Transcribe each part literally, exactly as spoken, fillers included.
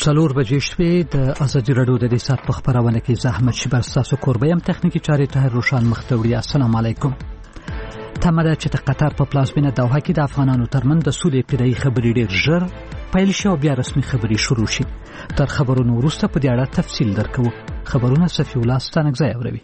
څلور بجې شوې. د ازادي راډیو د دې ساعت په خبرونه کې زحمت شبر ستاسو کوربه يم. تخنیکی چارې طاهر روشان مختوری. السلام علیکم. تمره چې د قطر په پلازمینه دوحه کې د افغانانو ترمنځ د سولې ابتدایي خبرې ډېر ژر پیل شي او بیا رسمي خبرې شروع شي. تر خبرونو وروسته په دې اړه تفصیل درکو. خبرونه صفي الله ستانګزای اوروي.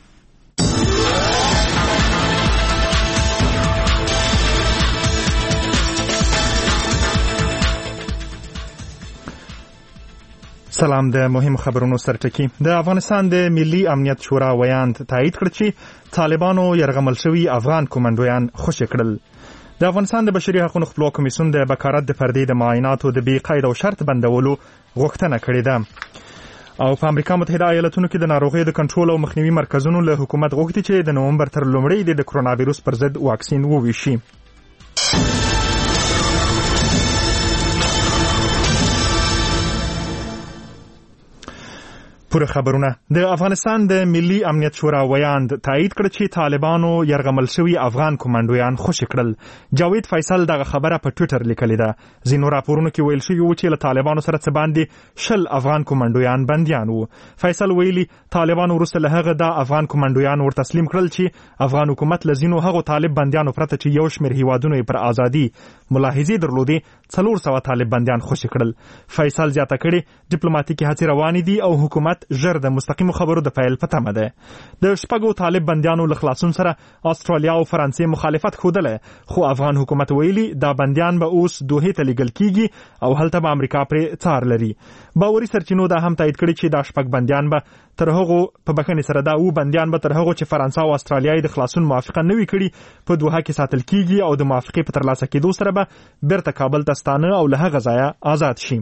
سلام. د مهم خبرونو سرټکی. د افغانستان د ملي امنیت شورا ویاند تایید کړ چې طالبانو یرغمل شوی افغان کومندویان خوشی کړل. د افغانستان د بشري حقوقو خپلواک کمیسیون د بکارت د پردې د معایناتو د بې قید او شرط بندولو غوښتنه کړې ده. او په امریکا متحده ایالاتونو کې د ناروغیو د کنټرول او مخنیوي مرکزونو له حکومت غوښتي چې د نومبر تر لومړۍ د کرونا وایروس پر ضد واکسین وویشي. پوره خبرونه. د افغانستان د ملي امنیت شورا ویاند تایید کړ چې طالبانو یرغمل شوی افغان کومندویان خوشی کړل. جاوید فیصل دغه خبره په ټوئیټر لیکلې ده. ځینو راپورونو کې ویل شوی و چې له طالبانو سره څه باندې شل افغان کومندویان بنديان وو. فیصل ویلي طالبانو وروسته له هغه د افغان کومندویان ور تسلیم کړل چې افغان حکومت لزینو هغه طالب بنديانو پرته چې یو شمېر هیوادونو پر ازادي ملاحظې درلودي څلور سوه طالب بنديان خوشی کړل. فیصل زیاته کړي ډیپلوماټیکي هڅې روانې دي او حکومت ژر د مستقیم خبرو د پیل په تمه ده. د شپږو طالب بنديانو له خلاصون سره استرالیا او فرانسې مخالفت خوده، خو افغان حکومت ویلي دا بنديان به اوس دوه ته لیږل کیږي او هلته به امریکا پرې څار لري. باوري سرچینو دا هم تایید کړي چې دا شپږ بنديان به تر هغه په بخښنې سره دا او بنديان به تر هغه چې فرانسه او استرالیا د خلاصون موافقه نه وي کړي په دوحه کې ساتل کیږي او د موافقې په ترلاسه کېدو سره به بیرته کابل ته ستانه او له هغه ځایه آزاد شي.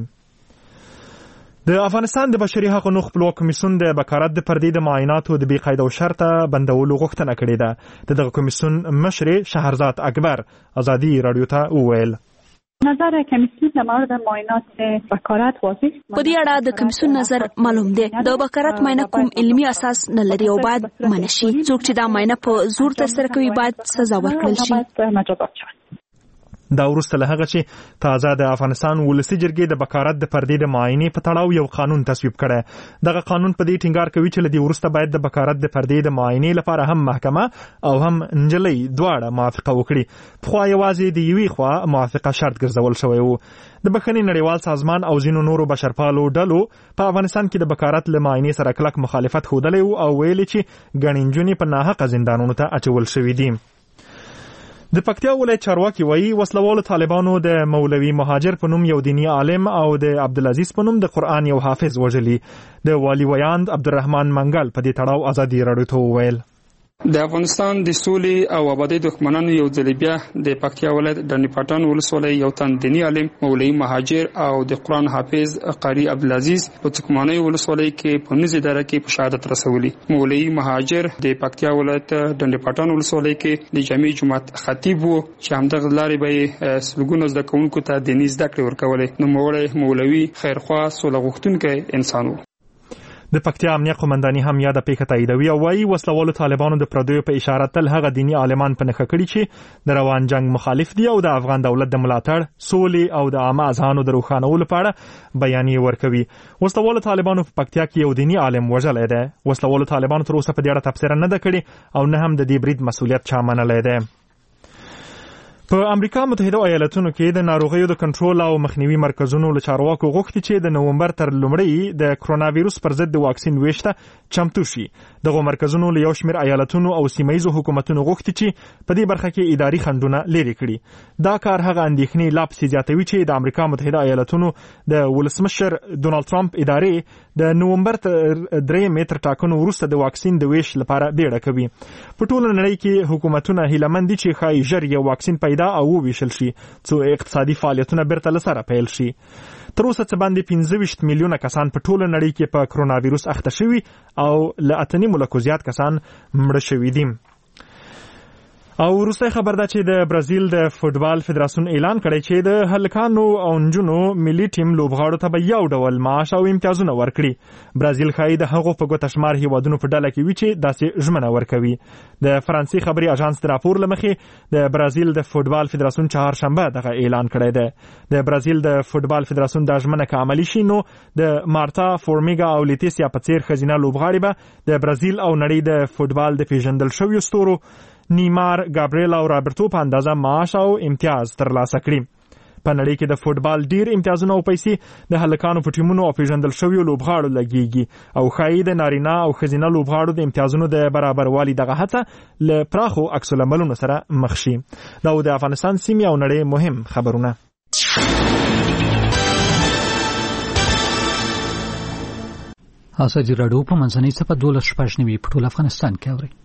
د افغانستان د بشري حقوقو خپلواک کمیسیون د بکارت د پردې د معایناتو د بې قید او شرطه بندولو غوښتنه کړې ده. د دغه کمیسیون مشر شهرزاد اکبر ازادي رادیو ته وویل. نظر کمیسیون در مورد معاینات بکارت واضح. په دې اړه د کمیسیون نظر معلوم دی. د بکارت معاینه کوم علمي اساس نه لري او باید منع شي. څوک چې دا معاینه په زور ترسره کوي باید سزا ورکړل شي. دا وروسته له هغه چې تازه د افغانستان ولسي جرګې د بکارت د پردې د معاینې په تړاو یو قانون تصویب کړی. دغه قانون په دې ټینګار کوي چې لدی وروسته باید د بکارت د پردې د معاینې لپاره هم محکمه او هم نجلۍ دواړه موافقه وکړي. خو یوازې د یوې خوا موافقه شرط ګرځول شوی وو. د بخښنې نړیوال سازمان او ځینو نورو بشرپالو ډلو په افغانستان کې د بکارت له معاینې سره کلک مخالفت ښودلی وو او ویلي چې ګڼې نجونې په ناحقه زندانونو ته اچول شوي دي. د پکتیا ولایت چارواکي وایي وسلوالو طالبانو د مولوي مهاجر په نوم یو دینی عالم او د عبدالعزیز په نوم د قرآن یو حافظ وژلي. د والی ویاند عبدالرحمن منګل په دې تړاو ازادي راډیو ته وویل. د افغانستان د سولې او آبادۍ دښمنانو یو ځل بیا د پکتیا ولایت د نیپټان ولسوالۍ یو تن دینی عالم مولوي مهاجر او د قرآن حافظ قاری عبدالعزیز په تکمانۍ ولسوالۍ کې په نزي دره کې په شهادت رسولي. مولوي مهاجر د پکتیا ولایت د نیپټان ولسوالۍ کې د جامع جماعت خطیب وو چې همدغه لارې به سلګونو زده کوونکو ته دیني زده کړې ورکولې. نو مولوي مولوي خیرخواه سوله غوښتونکی انسان وو. د پکتیا امنیه قومنداني هم یاده پیښه تاییدوي او وايي وسلوالو طالبانو د پردیو په اشاره تل هغه دینی عالمان په نښه کړي چې د روان جنگ مخالف دي او د افغان دولت د ملاتړ، سولې او د عامه اذهانو د روښانولو لپاره بیانیې ورکوي. وسلوالو طالبانو په پکتیا کې یو دینی عالم وژلی دی. وسلوالو طالبانو تر اوسه په دې اړه تبصره نه ده کړې او نه هم د دې برید مسؤلیت چا منلی دی. په امریکا متحده ایالاتونو کې د ناروغیو د کنټرول او مخنیوي مرکزونو له چارواکو غوښتي چې د نومبر تر لومړۍ د کرونا وایروس پر ضد د واکسین ویشته چمتو شي. دغه مرکزونو له یو شمېر ایالاتونو او سیمه‌ییزو حکومتونو غوښتي چې په دې برخه کې اداري خنډونه لرې کړي. دا کار هغه اندېښنې لا پسې زیاتوي چې د امریکا متحده ایالاتونو د ولسمشر ډونالد ټرمپ ادارې د نومبر تر درېیمې تر ټاکنو وروسته د واکسین د ویش لپاره بیړه کوي. په ټوله نړۍ کې حکومتونه هیلهمند دي چې ښایي ژر یو واکسین پیدا او وویشل شي څو اقتصادي فعالیتونه بیرته له سره پیل شي. تر اوسه څه باندې پنځه ویشت میلیونه کسان په ټوله نړۍ کې په کرونا وایروس اخته شوي او له اته نیمو لکو زیات کسان مړه شوي دي. او وروسته خبر ده چې د برازیل د فوتبال فدراسیون اعلان کړی چې د هلکانو او نجونو ملي ټیم لوبغاړو ته به یو ډول معاش او امتیازونه ورکړي. برازیل ښایي د هغو په ګوته شمار هیوادونو په ډله کې وي چې داسې ژمنه ورکوي. د فرانسې خبري اژانس د راپور له مخې د برازیل د فوتبال فدراسیون چهارشنبه دغه اعلان کړی دی. د برازیل د فوتبال فدراسیون د ژمنه که عملي شي نو د مارتا فورمیګا او لیتیسیا په څیر ښځینه لوبغاړي به د برازیل او نړۍ د فوتبال د پیژندل شویو ستورو نیمار، گابریل او رابرټو په اندازه معاش او امتیاز ترلاسه کړي. په نړۍ کې د فوتبال ډیر امتیازونه او پیسې د هلکانو په ټیمونو او پیژندل شویو لوبغاړو لګیږي او ښایي د نارینه او ښځینه لوبغاړو د امتیازونو د برابروالي دغه هڅه له پراخو عکس العملونو سره مخ شي. دا د افغانستان سیمې او نړۍ مهم خبرونه. ازادي راډیو په منځنۍ صفحه دولس شپږ نوي په ټول افغانستان کې اوري.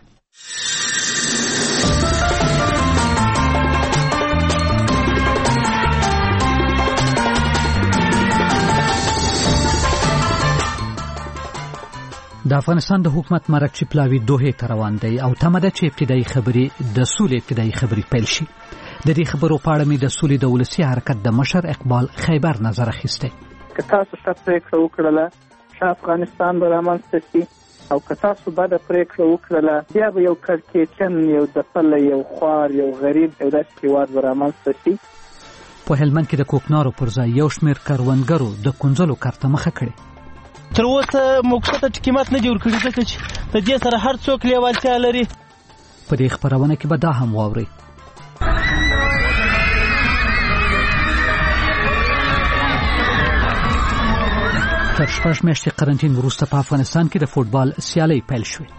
د افغانستان د حکومت مرکه چې پلاوی دوه ته روان دی او تمه ده چې ابتدایي خبرې د سولې ابتدایي خبرې پیل شي. د دې خبرو په اړه مې د سولې د ولسي حرکت د مشر اقبال خیبر نظر اخیستی. که تاسو ښه پرېکړه وکړله ښه افغانستان به رامنځته شي او که تاسو بده پرېکړه وکړله بیا به یو کړکېچن، یو دپله، یو خوار، یو غریب، یو داسې هېواد به رامنځته شي. په هلمند کې د کوکنارو پر ځای یو شمېر کروندګرو د کنځلو کار ته مخه کړې. تر اوسه موقته قیمت نه جوړ کړی ځکه چې د دې سره هر څوک لیوالتیا لري. په دې خبرونه کې به دا هم واورئ. تر شپږ میاشتې قرنټین وروسته په افغانستان کې د فوټبال سیالۍ پیل شوې.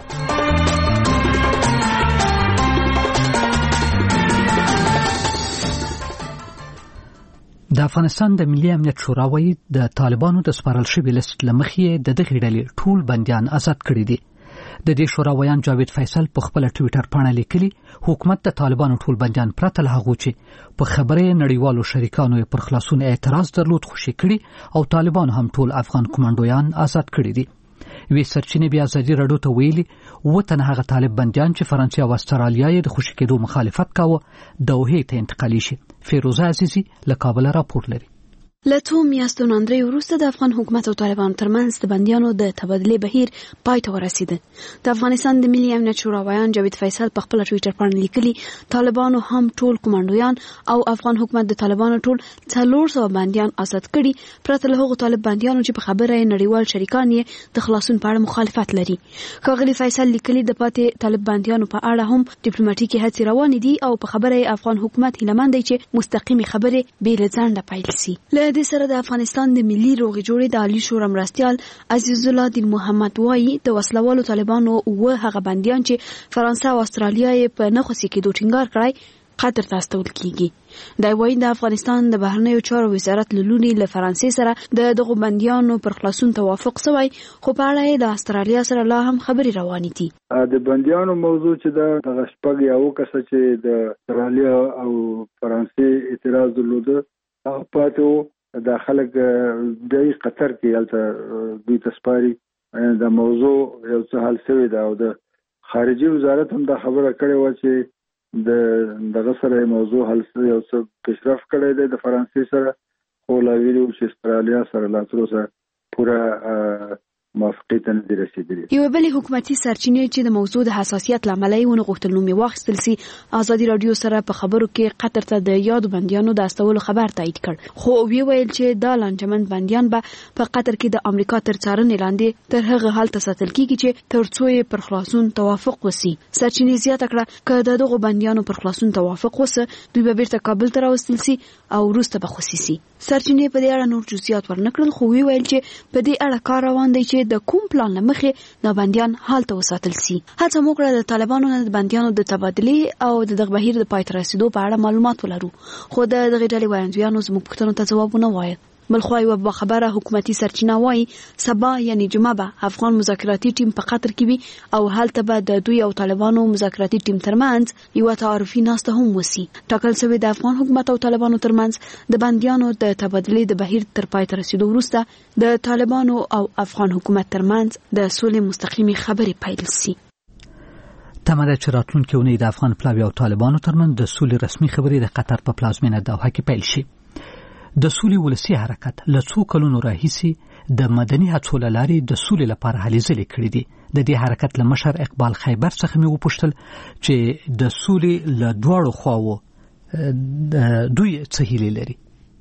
د افغانستان د ملي امنیت شورا وايي د طالبانو د سپارل شوي لیست له مخې د دغې ډلې ټول بندیان آزاد کړي دي. د دې شورا ویان جاوید فیصل په خپل ټوئیټر باندې لیکلي حکومت د طالبانو ټول بندیان پرته له هغه چې په خبره نړیوالو شریکانو پر خلاصون اعتراض درلود خوشي کړي او طالبان هم ټول افغان کمانډویان آزاد کړي دي. وی سرچینې بیا ازادي راډیو ته ویلي وطن هغه طالب بندیان چې فرانسې او استرالیا یې د خوشي کېدو مخالفت کاوه دوحې ته انتقالي شي. فیروزه عزیزی له کابل راپور لري. له څو میاشتو اندرې وروسته د افغان حکومت او طالبانو ترمنځ د بندیانو د تبادلې بهیر پای ته ورسېده. د افغانستان د ملي امنیت شورا ویان جاوید فیصل په خپل ټوئیټر باندې لیکلي طالبانو هم ټول کمانډویان او افغان حکومت د طالبانو ټول څلور سوه بندیان آزاد کړي پرته له هغو طالب بندیانو چې په خبره نړیوال شریکان یې د خلاصون په اړه مخالفت لري. ښاغلي فیصل لیکلي د پاتې طالب بندیانو په اړه هم ډیپلوماټیکي هڅې روانې دي او په خبره افغان حکومت هیله مند دی چې مستقیمې خبرې بې له ځنډه پیل شي. له دې سره د افغانستان د ملي روغې جوړې د عالی شورا مرستیال عزیز الله دین محمد وایي د وسلوالو طالبانو و هغه بندیان چې فرانسه او استرالیا یې په نه خوشي کېدو ټینګار کړی قطر ته استول کیږي. دا وایي د افغانستان د بهرنیو چارو وزارت له لوري له فرانسې سره د دغو بندیانو پر خلاصون توافق شوی خو په اړه یې د استرالیا سره لا هم خبرې روانې دي. د بندیانو موضوع چې د دغه شپږ یو کسه چې د استرالیا او فرانسې اعتراض درلوده هغه پاتې د خلک د قطر کې هلته دوی تسپاري د موضوع یو څه حل شوی ده او د خارجي وزارت هم دا خبره کړې وه چې د دغه سره موضوع حل یو څه پیشرفت کړی دی د فرانسې سره خو لا ویلي وو چې استرالیا سره لا تر اوسه پوره موافقې ته نه دي رسېدلي. یوه بلې حکومتي سرچینې چې د موضوع د حساسیت له امله یې ونه غوښتل نوم یې واخیستل سي ازادي راډیو سره په خبرو کې قطر ته د یادو بندیانو د استولو خبر تایید کړ خو وی ویل چې دا لانجمن بندیان به په قطر کې د امریکا تر څارنې لاندې تر هغه حال ته ساتل کیږي چې تر څو یې پر خلاصون توافق وسی. سرچینې زیاته کړه که د دغو بندیانو پر خلاصون توافق وسه دوی به بیرته کابل ته راوستل سي او وروسته به خوشي سي. سرچینې په دې اړه نور جزئیات ورنکړل خو وی ویل چې په دې اړه کار روان دی چې د کوم پلان لمخې د بندیان حال ته وساتل سي. هڅه موږ د طالبانو نه د بندیانو د تبادلې او د دغه بهیر د پای ته رسیدو په اړه معلومات ولرو خو د دغه ډلې وړاندویانو زموږ پوښتنو ته ځوابونه وایي. بلخوا یوه باخبره حکومتي سرچینه وایي سبا یعنی جمعه به افغان مذاکراتي ټیم په قطر کې وي او هلته به د دوی او طالبانو مذاکراتي ټیم ترمنځ یوه تعارفي ناسته هم وسي. ټاکل شوې د افغان حکومت او طالبانو ترمنځ د بندیانو د تبادلې د بهیر تر پای ته رسیدو وروسته د طالبانو او افغان حکومت ترمنځ د سولې مستقیمې خبرې پیل سي. تمه ده چې راتلونکې اونۍ د افغان پلاوي او طالبانو ترمنځ د سولې رسمي خبرې د قطر په پلازمینه دوحه کې پیل شي. د سولې ولسي حرکت له څو کلونو راهیسې د مدني هڅو له لارې د سولې لپاره هلې ځلې کړې دي. د دې حرکت له مشر اقبال خیبر څخه مې وپوښتل چې د سولې له دواړو خواوو دوی څه هیلې لري.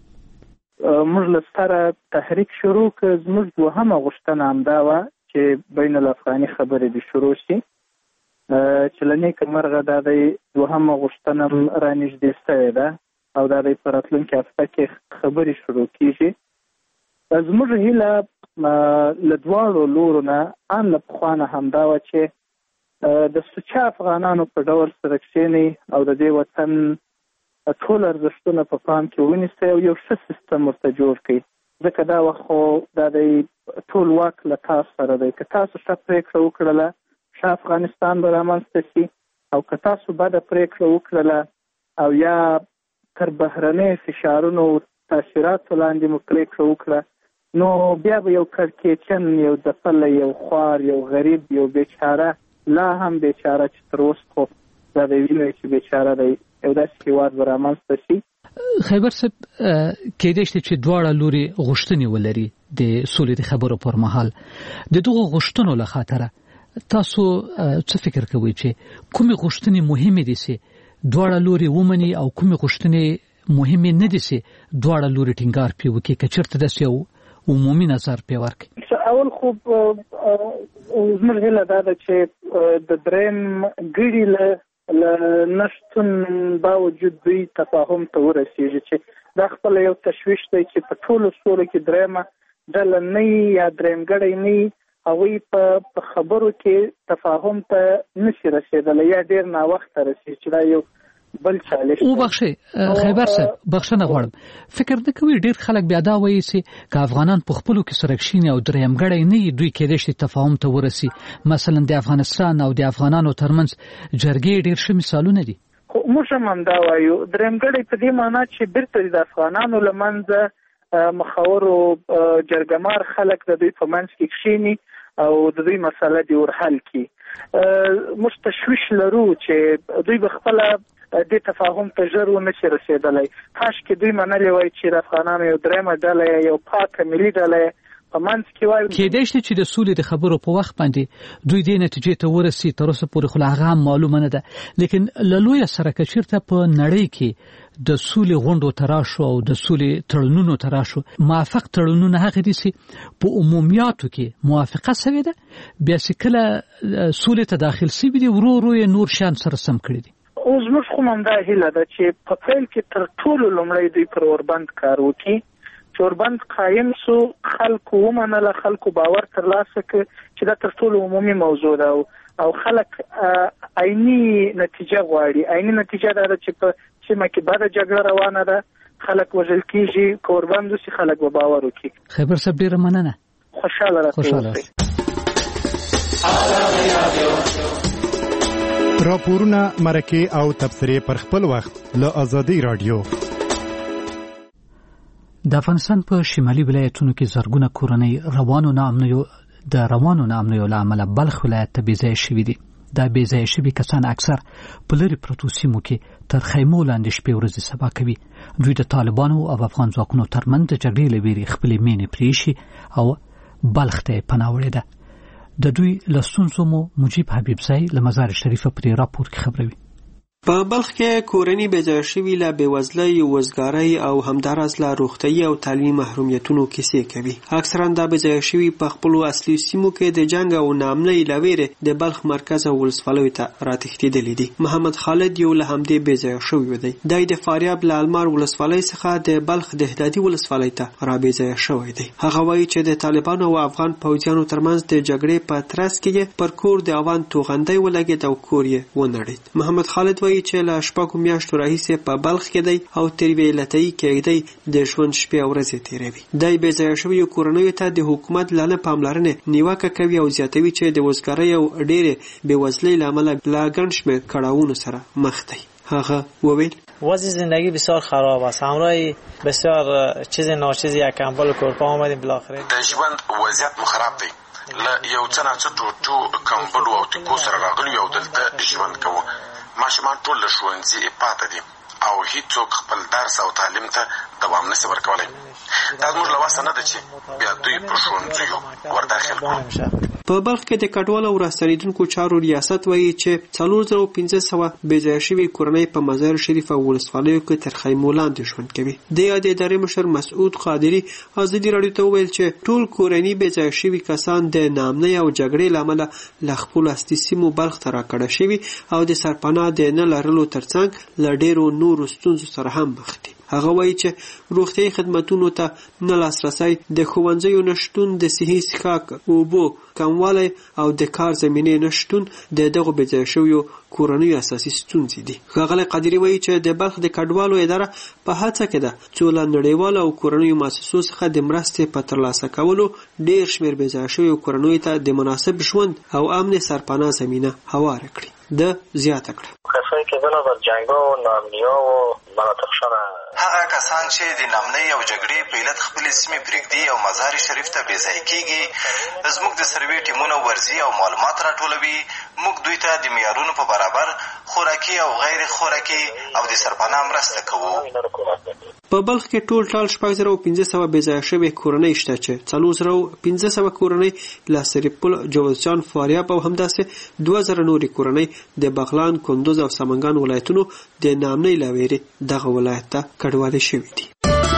موږ له ستره تحریک شروع کړ، زموږ دوهمه غوښتنه همدا وه چې بین الافغاني خبرې دې شروع شي، چې له نیکه مرغه دا د دوهمه غوښتنه رانږدې شوې ده او دا د په راتلونکې هفته کې خبرې شروع کېږي. زموږ هیله له دواړو لورو نه ان له پخوا نه همدا وه چې د سوچه افغانانو په ډول سره کښېنئ او د دې وطن ټول ارزښتونه په پام کې ونیسئ او یو ښه سیستم ورته جوړ کړئ، ځکه دا وخت خو دا د ټول واک له تاسو سره دی. که تاسو ښه پرېکړه وکړله ښه افغانستان به رامنځته شي، او که تاسو بده پرېکړه وکړله او یا تر بهرنیو فشارونو تاثیراتو لاندې مو پرېکړه وکړه، نو بیا به یو کړکېچن، یو ځپلی، یو خوار، یو غریب، یو بیچاره، لا هم بیچاره چې تر اوسه خو دا د وینو چې بیچاره دی، یو داسې هېواد به رامنځته شي. خیبر صاحب، کېدای شي چې دواړه لوري غوښتنې ولري د سولې د خبرو پر مهال. د دغو غوښتنو له خاطره تاسو څه فکر کوئ چې کومې غوښتنې مهمې دي چې دواړه لوري ومني او کومې غوښتنې مهمې نه دي چې دواړه لوري ټینګار پرې وکړي، که چېرته داسې یو عمومي نظر پرې ورکړي؟ اول خو زموږ هیله دا ده چې د درېیم ګړي له له نشتون باوجود دوی تفاهم ته ورسېږي، چې دا خپله یو تشویش دی چې په ټولو سولو کې درېیمه ډله نه وي یا درېیم ګړی نه وي، هغوی په خبرو کې تفاهم ته نشي رسېدلی یا ډېر ناوخته رسېږي، چې دا یو بل چالش. او بخښئ خیبر صاحب، بخښنه غواړم، فکر نه کوي ډېر خلک بیا دا وایي چې که افغانان په خپلو کې سره کښېني او درېیم ګړی نه وي، دوی کېدای شي تفاهم ته ورسي. مثلا د افغانستان او د افغانانو ترمنځ جرګې ډېر ښه مثالونه دي. خو موږ هم همدا وایو، درېیم ګړی په دې معنا چې بېرته د افغانانو له منځه مخورو جرګمار خلک د دوی په منځ کې کښېني او د دوی مسله دې ورحل کړي. موږ تشویش لرو چې دوی به خپله دې تفاهم ته ژر ونشي رسېدلی. کاشکې دوی منلې وای چې د افغانانو یو درېیمه ډله یو پاکه ملي ډله په منځ کې وای. کېدای شي چې د سولې د خبرو په وخت باندې دوی دې نتیجې ته ورسي، تر اوسه پورې خو لا هغه هم معلومه نه ده، لیکن له لویه سره که چېرته په نړۍ کې د سولې غونډو ته راشو او د سولې تړونونو ته راشو، موافق تړونونه هغه دي چې په عمومیاتو کې موافقه سوې ده، بیا چې کله سولې ته داخل سوي دي ورو ورو یې نور شیان سره سم کړي دي. اوس موږ خو همدا هیله ده چې په پیل کې تر ټولو لومړی دوی پر اوربند کار وکړي، چې اوربند قایم سو، خلکو ومنله، خلکو باور ترلاسه کړ چې دا تر ټولو عمومي موضوع ده او خلک عیني نتیجه غواړي. عیني نتیجه دا ده چې په سیمه کې بده جګړه روانه ده، خلک وژل کېږي، که اوربند وسي خلک به باور وکړي. خیبر صاحب ډېره مننه، خوشحاله راځئ. راپورونه، مرکې او تبصرې پر خپل وخت له آزادۍ رادیو. د افغانستان په شمالي ولایتونو کې زرګونه کورنۍ روانو ناامنیو د روانو ناامنیو له امله بلخ ولایت ته بېځایه شوي دي. دا بېځایه شوي کسان اکثر په لرې پرتو سیمو کې تر خیمو لاندې شپې ورځې سبا کوي. دوی د طالبانو او افغان ځواکونو ترمنځ د جګړې له ویرې خپلې مینې پرېښي او بلخ ته یې پناه وړې ده. د دوی له ستونزو مو مجیب حبیبزی له مزار شریفه په دې راپور کې خبروي. په بلخ کې کورنۍ بېځایه شوي له بېوزلۍ، وزګارۍ او همداراز له روغتیایي او تعلیمي محرومیتونو کیسې کوي. اکثرا دا بېځایه شوي په خپلو اصلي سیمو کې د جنګ او ناامنۍ له ویرې د بلخ مرکز او ولسوالیو ته راتښتېدلي دي. محمد خالد یو له همدې بېځایه شوي دی. دی د فاریاب له المار ولسوالۍ څخه د بلخ د احدادي ولسوالۍ ته را بېځایه شوی دی. هغه وایي چې د طالبانو او افغان پوځیانو ترمنځ د جګړې په ترڅ کې پر کور د اوان توغندی ولګېد او کور یې ونړېد. محمد خالد وایي چې له شپږو میاشتو راهیسې په بلخ کې دی او تر یوې لټۍ کېږدۍ د ژوند شپې او ورځې تېروي. دی بېځایه شویو کورنیو ته د حکومت له نه پاملرنې نیوکه کوي او زیاتوي چې د وزګارۍ او ډېرې بېوزلۍ له امله له ګڼ شمېر کړاوونو سره مخ دی. هغه وویل وضع زندگی بسیار خراب است. همراه بسیار چیز ناچیز یک کمبل کورپا آمدیم بالاخره. د ژوند وضعیت مو خراب دی. له یو څه نه څه ټوټو کمبلو او ټیکو سره راغلي او دلته ژوند کوو. ماشومان ټول له ښوونځي پاته دي او هیڅوک خپل درس او تعلیم ته دوام نشي ورکولی. دا زموږ له وسه نه ده چې بیا دوی په ښوونځیو ورداخل کړو. په بلخ کې د کډوالو او راستنېدونکو چارو ریاست وایي چې څلور زره پنځه سوه بې ځایه شوي کورنۍ په مزار شریف او ولسوالیو کې تر خیمو لاندې ژوند کوي. د یادې ادارې مشر مسعود قادري ازادي راډیو ته وویل چې ټول کورنۍ بې ځایه شوي کسان د ناامنۍ او جګړې له امله له خپلو اصلي سیمو بلخ ته راکډه شوي او د سرپناه د نه لرلو ترڅنګ له ډېرو نورو ستونزو سره هم مخ دي. هغه وایي چې روغتیايي خدماتونو ته نه لاسرسی، د ښوونځیو نشتون، د صحي څښاک اوبو کموالی او د کار زمینې نشتون د دغو بې ځایه شویو کورنیو اساسي ستونزې دي. ښاغلی قادري وایي چې د بلخ د کډوالو اداره په هڅه کې ده څو له نړیوالو او کورنیو مؤسسو څخه د مرستې په ترلاسه کولو ډېر شمېر بې ځایه شویو کورنیو ته د مناسب ژوند او امن سرپناه زمینه هواره کړي. ده زیاته کړه کسایی که بنابر جنگا و ناامنیا و مناطقشان هغه کسان چې د ناامنۍ او جګړې په علت خپلې سیمې پرېږدي او مزار شریف ته بې ځایه کېږي، زموږ د سروې ټیمونه ورځي او معلومات راټولوي. موږ دوی ته د معیارونو په برابر خوراکي او غیر خوراکي او د سرپناه مرسته کوو. په بلخ کې ټول ټال شپږ زره پنځه سوه بې ځایه شوې کورنۍ شته چې څلور زره پنځه سوه کورنۍ له سرپل، جوزجان، فاریاب او همداسې دوه زره نورې کورنۍ د بغلان، کندوز او سمنګان ولایتونو د ناامنۍ له ویرې دغه ولایت ته کډوالې شوي دي.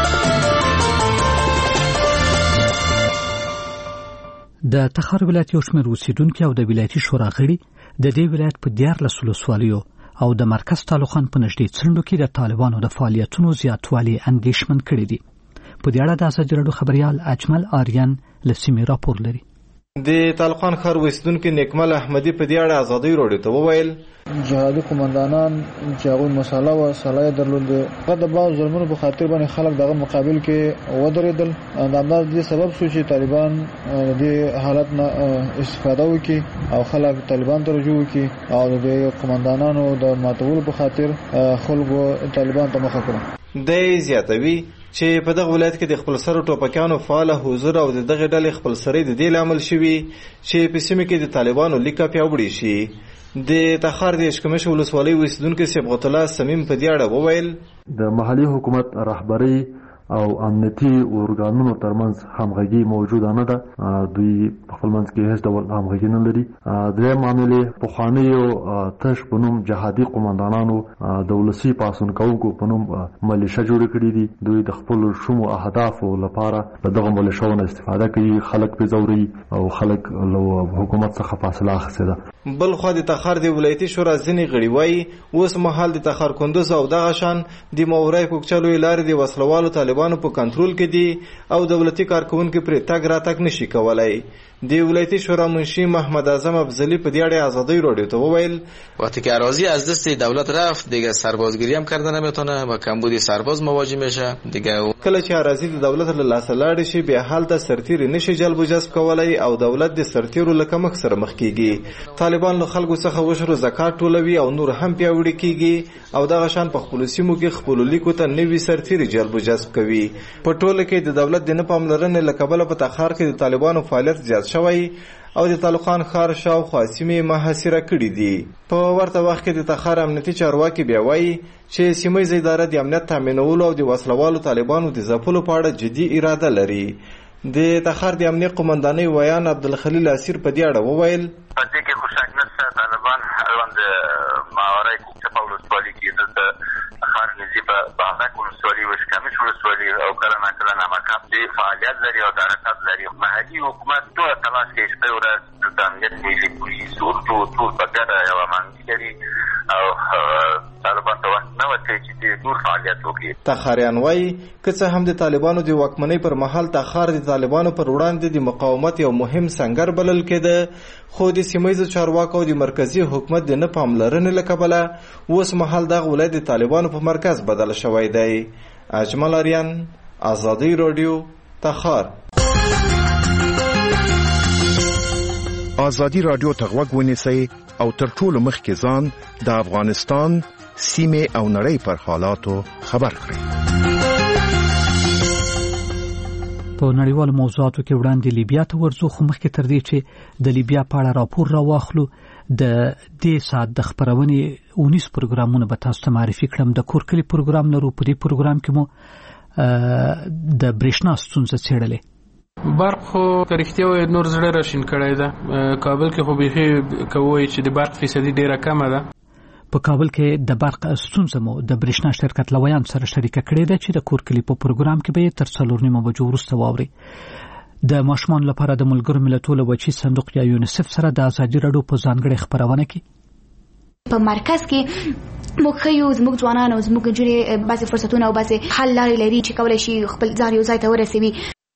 د تخار ولایت یو شمېر اوسېدونکي او د ولایتي شورا غړي د دې ولایت په دیارلس ولسوالیو او د مرکز طالقان په نږدې څنډو کې د طالبانو د فعالیتونو زیاتوالي اندېښمن کړي دي. په دې اړه د ازادي راډیو خبریال اجمل آریان له سیمې راپور لري. د طالقان ښار اوسېدونکي نیکمل احمدي په دې اړه ازادي راډیو ته وویل جهادي قومندانان چې هغوی مساله و صلاحیه درلوده، هغه د بعضو ظلمونو په خاطر باندې خلک دغه مقابل کې ودرېدل. همدا د دې سبب شو چې طالبان د دې حالت نه استفاده وکړي او خلک طالبان ته رجوع وکړي او د قومندانانو د ماتولو په خاطر خلکو طالبان ته مخه کړه. دی زیاتوي چې په دغه ولایت کې د خپل سرو ټوپکیانو فعاله حضور او د دغه ډلې خپل سرۍ د دې لامل شوي چې په سیمه کې د طالبانو لیکه پیاوړې شي. د تخار د اشکمش ولسوالۍ اوسېدونکي صبغت الله سمیم په دې اړه وویل د محلي حکومت رهبرۍ او امنیتي ارګانونو ترمنځ همغږي موجوده نه ده. دوی په خپل منځ کې هیڅ ډول همغږي نه لري. درې معاملې پخوانیو تش په نوم جهادي قومندانانو د ولسي پاڅون کوونکو په نوم ملیشه جوړې کړې دي. دوی د خپلو شومو اهدافو لپاره له دغه ملیشو نه استفاده کوي، خلک پرې ځوري او خلک له حکومت څخه فاصله اخیستې ده. بل خوا د تخار د ولایتي شورا ځینې غړي وایي اوس مهال د تخار کندوز او دغه شان د مورای کوکچلوې لارې د وسلوالو طالبانو په کنټرول کې دي او دولتي کارکوونکي پرې تګ راتګ نشي کولای. د ولایتي شورا منشی محمد اعظم افضلی په دې اړه ازادی رادیو ته وویل وقتی که اراضی از دست دولت رفت دیگه سربازگیری هم کردن نمیتونه با کمبودی سرباز مواجه میشه. دیگه کله چې اراضی د دولت له لاسه لاړ شي بیا حالت سرتیر نشي جلب و جذب کولای او دولت د سرتیرو لکه مخ سره مخ کیږي. طالبان له خلکو څخه وشرو زکات ټولوي او نور هم پیاوړي کیږي او دغه شان په خپل سیمو کې خپل لیکو ته نوي سرتیر جلب و جذب کوي. په ټوله کې د دولت د نه پاملرنې له کبله په تخار کې د طالبانو فعالیت زیات شوی او د طالقان ښار شاوخوا سیمې محاصره کړي دي. په ورته وخت کې د تخار امنیتي چارواکي بیا وایي چې سیمه اداره د امنیت تامینولو او د وسلوالو طالبانو د ځپلو په اړه جدي اراده لري. د تخار د امنیت قومندانۍ ویان عبدالخلیل اسیر په دې اړه وویل په دې کې خو شک نشته طالبان اړوند ماورای کوڅه په ولسوالۍ کې د تخار نږدې په باغک ولسوالۍ وشکمش ولسوالۍ او کله ناکله نامکاب دې فعالیت لري او د حرکت لري. محلي حکومت ټوله تلاش کوي شپه ورځ د امنیت ملي پولیس اردو ټول په ګډه یوه منځي لري او طالبان ته وخت نه ورکوي چې دې نور فعالیت وکړي. تخاریان وایي که څه هم د طالبانو د واکمنۍ پر مهال تخار د طالبانو پر وړاندې د مقاومت یو مهم سنګر بلل کېده، خو د سیمهییزو چارواکو او د مرکزي حکومت د نه پاملرنې له کبله اوس مهال دغه ولایت د طالبانو په مرکز بدل شوی دی. اجمل آریان، ازادي رادیو، تخار. ازادي رادیو ته غوږ ونیسئ او تر ټولو مخکې ځان د افغانستان سیمې او نړۍ پر حالاتو خبر کړئ. په نړیوالو موضوعاتو کې وړاندې لیبیا ته ورځو، خو مخکې تر دې چې د لیبیا په اړه راپور راواخلو د دې ساعت د خبرونې اونیس پروګرامونه به تاسو ته معرفي کړم. د کورکلي پروګرام لرو، په دې پروګرام کې مو د برېښنا ستونزه څېړلې. برق خو تاریختیا وای نور زړه راشین کړی ده. کابل کې خو بيخي کوي چې د برق فیصدي ډیره کمه ده. په کابل کې د برق ستونزه مو د برېښنا شرکت لویان سره شریکه کړې ده چې د کورکلي په پروګرام کې به تر څلور نیمه بجو وروسته واوري. د ماشومان لپاره د ملګرو ملتونو وچی صندوق یا یونیسف سره د ازادي راډیو په ځانګړي خبرونه کې په مرکز کې موږ خو زموږ ځوانان او زموږ جوړې بعضي فرصتونه او بعضي حل لارې لري چې کولای شي خپل ځان یو ځای ته ورسوي.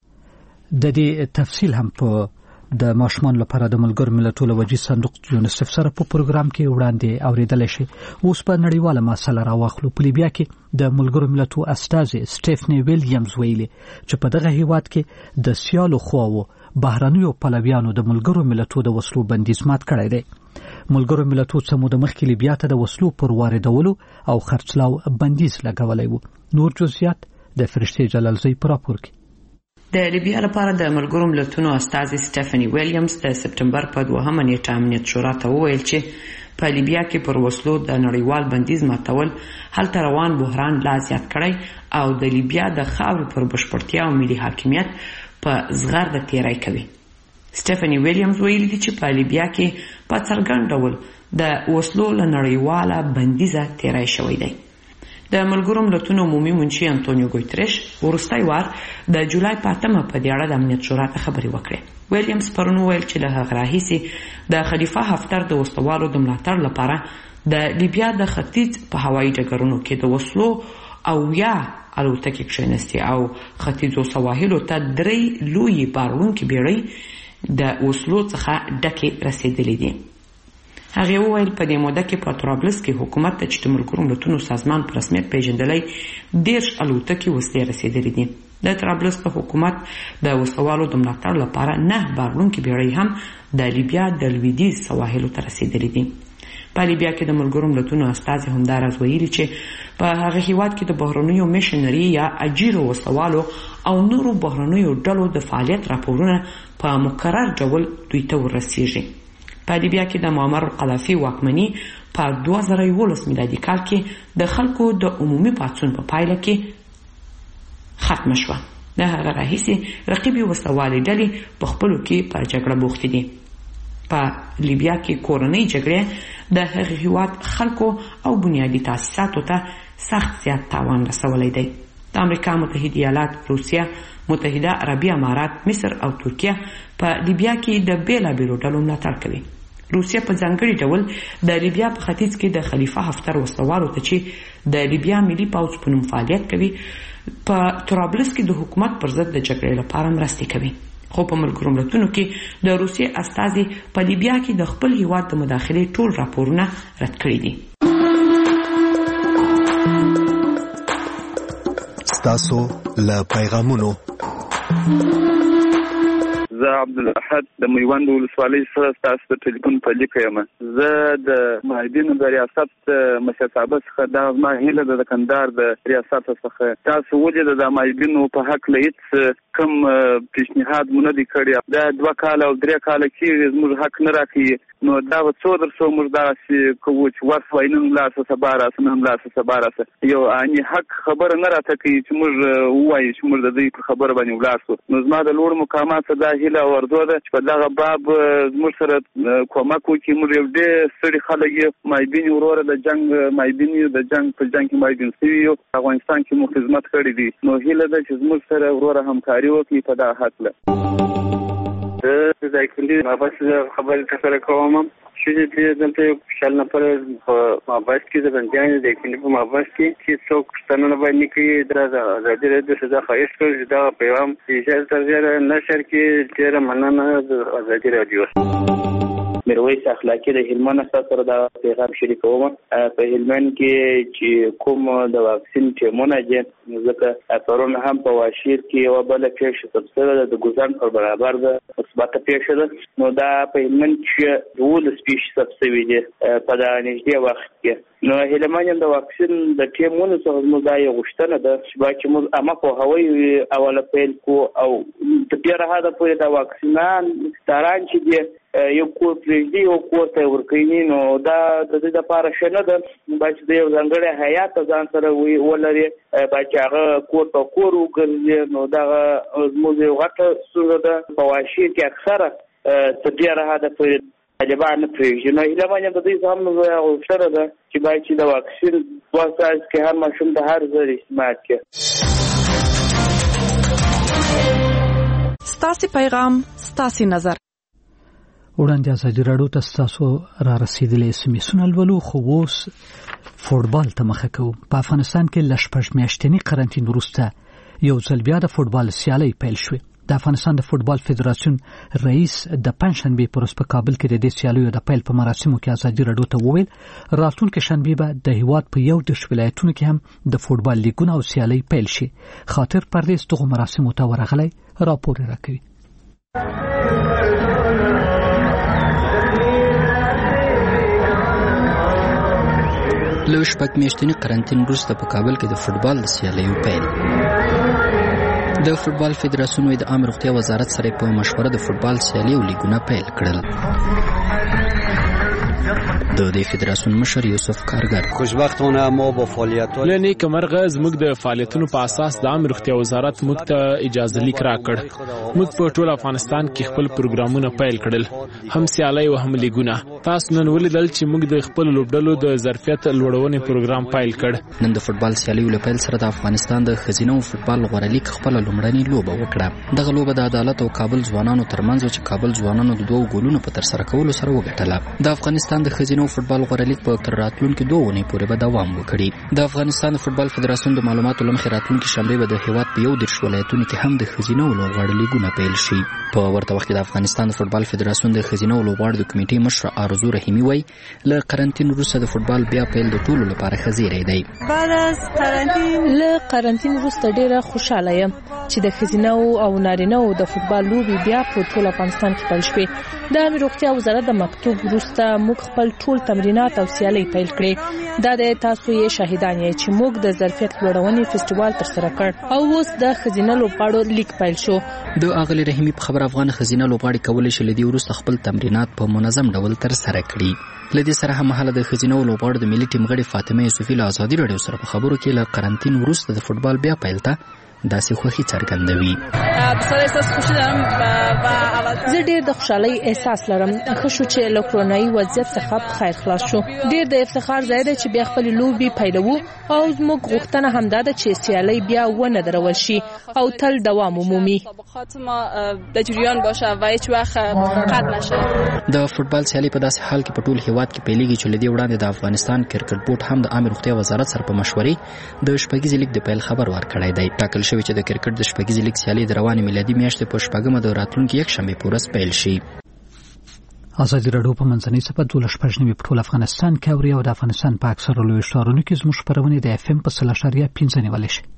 د دې تفصیل هم په د ماشومان لپاره د ملګرو ملتونو وجی صندوق یونیسف سره په پروګرام کې وړاندې اوریدل شي. اوس په نړیواله مسله راوخلو. په لیبیا کې د ملګرو ملتونو استازي سټيفني ویلیامز ویلي چې په دغه هیواد کې د سیالو خواو بهرنیو پلویانو د ملګرو ملتونو د وسلو بندیز مات کړی دی. ملګرو ملتونو سمو د مخکې لیبیا ته د وسلو پر واردولو او خرڅلاو بندیز لګولای وو. نور جزئیات د فرشتي جلالزی پر راپور کې. د لیبیا لپاره د ملګرو ملتونو استازي سټيفني ویلیامز د سپټمبر په دوهمه نیټه امنیت شورا ته وویل چې په لیبیا کې پر وسلو د نړیوال بندیز ماتول هلته روان بحران لا زیات کړی او د لیبیا د خاورې پر بشپړتیا او ملي حاکمیت په زغرده تیری کوي. سټيفني ویلیامز ویلي دي چې په لیبیا کې په څرګند ډول د وسلو له نړیواله بندیزه تیری شوی دی. د ملګرو ملتونو عمومي منشي انټونیو ګوتریش وروستی وار د جولای په اتمه په دې اړه د امنیت شورا ته خبرې وکړې. ویلیامز پرون وویل چې له هغه راهیسې د خلیفه حفتر د وسلوالو د ملاتړ لپاره د لیبیا د ختیځ په هوایي ډګرونو کې د وسلو او یا الوتکې کښېنستې او ختیځو سواحلو ته درې لویې بارونکې بیړۍ د وسلو څخه ډکې رسېدلې دي. هغه وویل په دې موده کې په طرابلس کې حکومت ته چې د ملګرو ملتونو سازمان په رسمیت پیژندلی ډېر الوتکې وسلې رسېدلې دي. د طرابلس په حکومت د وسلوالو د ملاتړ لپاره نه بارونکې بیړۍ هم د لیبیا د لویدیځ سواحلو ته رسېدلې دي. په لیبیا کې د ملګرو ملتونو استازي همداراز ویلي چې په هغه هیواد کې د بهرنیو میشنري یا اجیرو وسلوالو او نورو بهرنیو ډلو د فعالیت راپورونه په مکرر ډول دوی ته ورسیږي. په لیبیا کې د معمر القذافي واکمني په دوه زره یولس میلادي کال کې د خلکو د عمومي پاڅون په پایله کې ختمه شوه. د هغه راهیسې رقیبې وسلوالې ډلې په خپلو کې په جګړه بوختې دي. په لیبیا کې کورنۍ جګړې د هغه هیواد خلکو او بنیادي تاسیساتو ته سخت زیات تاوان رسولی دی. د امریکا متحده ایالات، روسیه، متحده عربي امارات، مصر او ترکیه په لیبیا کې د بیلابیلو ډلو ملاتړ کوي. روسیه په ځانګړي ډول د لیبیا په ختیځ کې د خلیفه حفتر وسلوالو ته چې د لیبیا ملي پوځ په نوم فعالیت کوي په طرابلس کې د حکومت پر ضد د جګړې لپاره مرستې کوي. خو په ملګرو ملتونو کې د روسیې استازي په لیبیا کې د خپل هیواد د مداخلې ټول راپورونه رد کړي دي. ستاسو له پیغامونو زه عبدالاحد د میوند ولسوالۍ سره ستاسو د ټلیفون په لیکه یم. زه د معیدینو د ریاست مشرتابه څخه دا زما هیله ده د کندهار د ریاست څخه تاسو ولې د معیدینو په حق له هېڅ کوم پیشنهاد مو نه دي کړی. دا دوه کاله او درې کاله کېږي زموږ حق نه راکوي. نو دا به څو در څو موږ دغسې کوو چې ورس وایي نن ملاړ شه سبا راسه، نن ملاړ شه سبا راسه. یو اني حق خبره نه راته کوي چې موږ ووایو چې موږ د دوی په خبره باندې ولاړ شو. نو زما د لوړ مقامات دا هیله او ارزو ده چې په دغه باب زموږ سره کومک وکړي. موږ یو ډېر ستړي خلک یو، مایبین وروره د جنګ مایبین یو، د جنګ په جنګ کې مایبین سوي یو، افغانستان کې مو خدمت کړی دی. نو هیله ده چې زموږ سره وروره همکاري وکړي په دغه هکله. زه د کندي مابس خبرې ترسره کوم چې دې دلته یو خوشحال نفر په مابس کې د بندیانو د کندي په مابس کې چې څوک پوښتنه باندې کوي دا د ازادي راډیو څخه خواهش کوم چې دا پیغام اجازه تر ډېره نشر کړي. ډېره مننه د ازادي راډیو. میرویس اخلاقی د هلمند سره دا پیغام شریکوم. په هلمند کې چې کوم د واکسین ټیمونه دي ځکه پرون هم په واشیر کې یو بل پیښه تفصیل د ګوزان پر برابر ده مثبت پیښه ده. نو دا په هلمند کې ډول سپیش سبسوي دي په دا نږدې وخت کې. نو هلمند د واکسین د ټیمونو څخه موږ دا یو غوښتنه ده چې چې موږ اما په هوایي اوله پیل کو او د ډیره هدا پورې د واکسینان تران چې دي یو کو پرېږدي او کو ته ورکوي. نو دا د دې لپاره شنه ده چې د یو ځانګړي هیات ځان سره ولري چې هغه کور په کور وګرځي. نو دا موږ یو غټه ستونزه ده په واشیر کې اکثره د ډیره هدا پورې طالبان نه پرېږدي. نو هیله د دې هم غوښتنه ده چې باید چې د واکسین په اساس کې هر ماشوم د هر ځای استعمال کړي. ستاسو پیغام ستاسو نظر. وړاندې ازادي راډیو ته ستاسو را رسیدلې سمیسونه لولو خو اوس فوټبال ته مخه کوو. په افغانستان کې له شپږ میاشتني قرنطین وروسته یو ځل بیا د فوټبال سیالۍ پیل شوې. د افغانستان د فوټبال فدراسیون رئیس د پنځشنبه پر ورځ په کابل کې د دې سیالیو د پیل په مراسمو کې ازادي راډیو ته وویل راتلونکي شنبه به د هیواد په یو د ولایتونو کې هم د فوټبال لیګونه او سیالۍ پیل شي. خاطر پردیس دغه مراسمو ته ورغلی راپور راکوي. له شپږ میاشتني قرنطین وروسته په کابل کې د فوټبال د سیالیو پیل. د فوټبال فدراسیون د عامه روغتیا وزارت سره په مشوره د فوټبال سیالي او لیګونه پیل کړل. د دې فدراسیون مشر یوسف کارګر خوشبختانه ما با فعالیت‌ها لنی کمرغه زموږ د فعالیتونو په اساس د عامه روغتیا وزارت موږ ته اجازه لیک راکړ. موږ په ټول افغانستان کې خپل پروګرامونه پیل کړل، هم سیالي او هم لیګونه. تاسو نن ولیدل چې موږ د خپل لوبډلو د ظرفیت لوړونې پروګرام پیل کړ. نن د فوټبال سیالیو له پیل سره د افغانستان د ښځینو فوټبال غوره لیګ خپل لومړنۍ لوبه وکړه. دغه لوبه د عدالت او کابل ځوانانو ترمنځ چې کابل ځوانانو د دوه ګولونو په تر سره کولو سره وګټله. د افغانستان د ښځینو فوټبال غوره لیګ په تر راتلونکي دوه اونۍ پورې به دوام وکړي. د افغانستان د فوټبال فدراسیون د معلوماتو له مخې راتلونکي شنبه به د هیواد په یو دېرش ولایتونو کې هم د ښځینو لوبغاړو لیګونه پیل شي. په ورته وخت کې د افغانستان د فوټبال فدراسیون د ښځینو لوبغاړو د کمیټې مشر ارزو رحیمي وایي له قرنطین وروسته د فوټبال بیا پیل د ټولو لپاره ښه زیری دی. بعد از قرنطین له قرنطین وروسته ډېره خوشحاله یم چې د ښځینو او نارینه‌و د فوټبال لوبې بیا په ټول افغانستان کې پیل شوې. د عامه روغتیا وزارت د مکتوب وروسته موږ خپل ټول تمرینات او سیالۍ پیل کړې. دا د تاسو یې شاهدان یې چې موږ د ظرفیت لوړونې فستیوال ترسره کړ او اوس د ښځینه لوبغاړو لیګ پیل شو. د اغلی رحیمي په خبر افغان ښځینه لوبغاړي کولی شي له دې وروسته خپل تمرینات په منظم ډول ترسره کړي. له دې سره هم مهاله د ښځینو لوبغاړو د ملي ټیم غړي فاطمه یوسفي له ازادي راډیو سره په خبرو کې له قرنطین وروسته د فوټبال بیا پیل ته داسې خوښي څرګندوي. زه ډېر د خوشحالۍ احساس لرم. ښه شو چې له کرونایي وضعیت څخه په خیر خلاص شو. ډېر د افتخار ځای دی چې بیا خپلې لوبې پیلوو او زموږ غوښتنه همدا ده چې سیالۍ بیا ونه درول شي او تل دوام ومومي. د فوټبال سیالي په داسې حال کې په ټول هیواد کې پیلېږي چې له دې وړاندې د افغانستان کرکټ بورډ هم د عامه روغتیا وزارت سره په مشورې د شپږیزې لیګ د پیل خبر ورکړی دی. ټاکل شوی چې د کرکټ د شپږیزې لیګ سیالي د روانې میلادي میاشتې په شپږمه د راتلونکي یکشنبې په ورځ پیل شي. ازادي راډیو په منځنۍ صفحه دولس شپږ نوي په ټول افغانستان کې اوري او د افغانستان په اکثره لویو ښارونو کې زموږ خپرونې د اف ام په سل اعشاریه پنځه نیولی شي.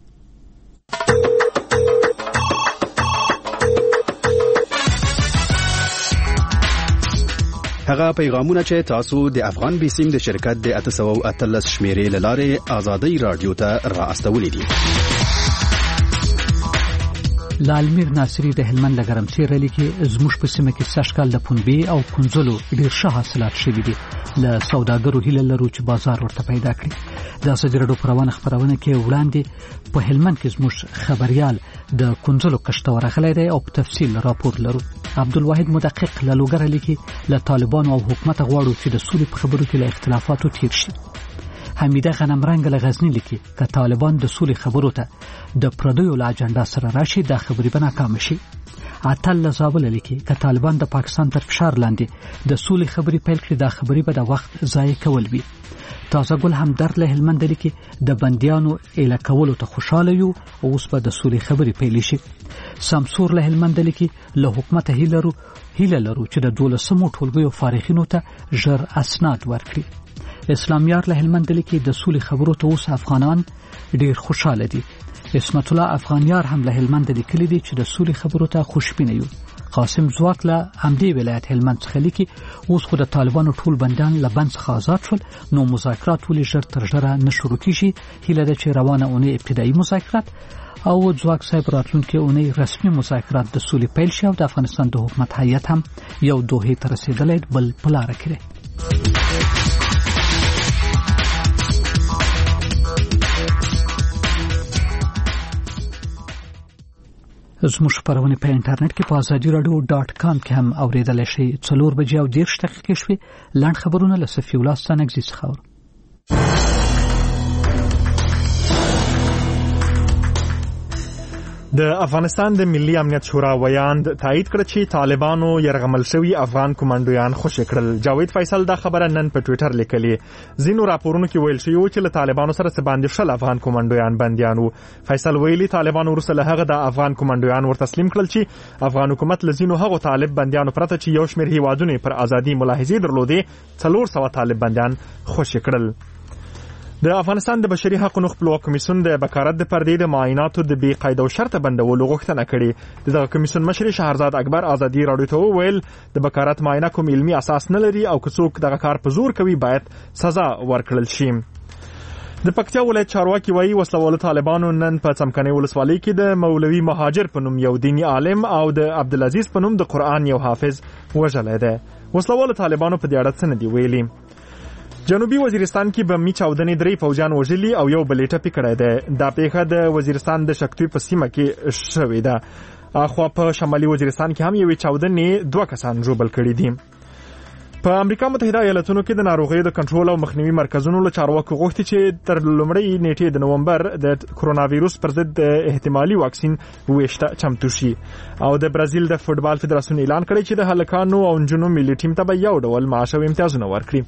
هغه پیغامونه چې تاسو د افغان بیسیم د شرکت د اته سوه او اتلس شمیرې له لارې ازادي راډیو ته را استولې دي. لالمیر ناصری د هلمند د ګرمسیر رلی کې زموږ په سیمه کې سږکال د پنبې او کنځلو ډېر ښه حاصلات شوي دي. له سوداګرو هیله لرو چې بازار ورته پیدا کړي. د ازادي راډیو په روانه خپرونه کې وړاندې په هلمند کې زموږ خبريال د کنځلو کښت ورغلی دی او په تفصیل راپور لرو. عبدالواحد مدقق له لوګر لیکي له طالبانو او حکومت غواړو چې د سولې په خبرو کې له اختلافاتو تیر شي. حمیده غنمرنګ له غزنی لیکي که طالبان د سولې خبرو ته د پردیو له اجنډا سره راشي دا خبرې به ناکامه شي. عطل له زابل لیکي که طالبان د پاکستان تر فشار لاندې د سولې خبرې پیل کړي دا خبرې به د وخت ضایع کول وي. تازه ګل همدرد له هلمند لیکي د بندیانو اله کولو ته خوشاله یو اوس به د سولې خبرې پیل شي. سمسور له هلمند لیکي له حکومت هیلرو هیله لرو چې د دولسمو ټولګیو فارغینو ته ژر اسناد ورکړي. اسلامیار له هلمند لیکي د سولې خبرو ته اوس افغانان ډیر خوشاله دي. اسمت الله افغانیار هم له هلمند لیکلي دي چې د سولې خبرو ته خوشبینه یو. قاسم زواک له همدې ولایت هلمند څخه لیکي اوس خو د طالبانو ټول بندیان له بند څخه آزاد شول نو مذاکرات ولې ژر تر ژره نه شروع کیږي. هیله ده چې روانه اونۍ ابتدایي مذاکرات او ځواک صاحب راتلونکي اونۍ رسمي مذاکرات د سولې پیل شي او د افغانستان د حکومت هیئت هم یو دوحې ته رسیدلی بل په لاره کې دی. زموږ خپرونې په انټرنیټ کې په ازادي رادیو ډاټ کام کې هم اوریدلی شئ. څلور بجې او دېرش دقیقې شوې. لنډ خبرونه له صفي الله ستانکزي څخه اورو. د افغانستان د ملي امنیت شورا ویاند تایید کړ چې طالبانو يرغمل شوی افغان کمانډویان خوشی کړل. جاوید فیصل دا خبره نن په ټوئیټر لیکلې. ځینو راپورونو کې ویل شوی چې له طالبانو سره څه باندې شل افغان کمانډویان بنديان وو. فیصل ویلي طالبانو ورسره له هغه د افغان کمانډویان ور تسلیم کړل چې افغان حکومت له ځینو هغو طالب بنديانو پرته چې یو شمېر هیوادونه پر ازادي ملاحظې درلودې څلور سوه طالب بنديان خوشی کړل. د افغانستان د بشري حقوقو خپلواک کمیسیون د بکارت د پردې د معایناتو د بې قاعده او شرط بندولو غوښتنه کړې. دغه کمیسیون مشر شهرزاد اکبر ازادي رادیو ته وویل د بکارت معاینه کوم علمي اساس نه لري او که څوک دغه کار په زور کوي باید سزا ورکړل شي. د پکتیا ولایت چارواکي وایي وسلوالو طالبانو نن په څمکني ولسوالۍ کې د مولوي مهاجر په نوم یو دیني عالم او د عبدالعزیز په نوم د قرآن یو حافظ وژلی دی. وسلوالو طالبانو په دې اړه څه نه دي ویلي. جنوبي وزیرستان کې بمي چاودنې درې فوجان وژلي او یو بل ټپي کړی دی. دا پیښه د وزیرستان د شکتوی په سیمه کې شوې ده. اخوا په شمالي وزیرستان کې هم یوې چاودنې دوه کسان ژوبل کړي دي. په امریکا متحده ایالاتونو کې د ناروغیو د کنټرول او مخنیوي مرکزونو له چارواکو غوښتي چې تر لومړۍ نیټې د نومبر د کرونا وایروس پر ضد د احتمالي واکسین ویشته چمتو شي. او د برازیل د فوټبال فدراسیون اعلان کړی چې د هلکانو او نجونو ملي ټیم ته به یو ډول معاش او امتیازونه ورکړي.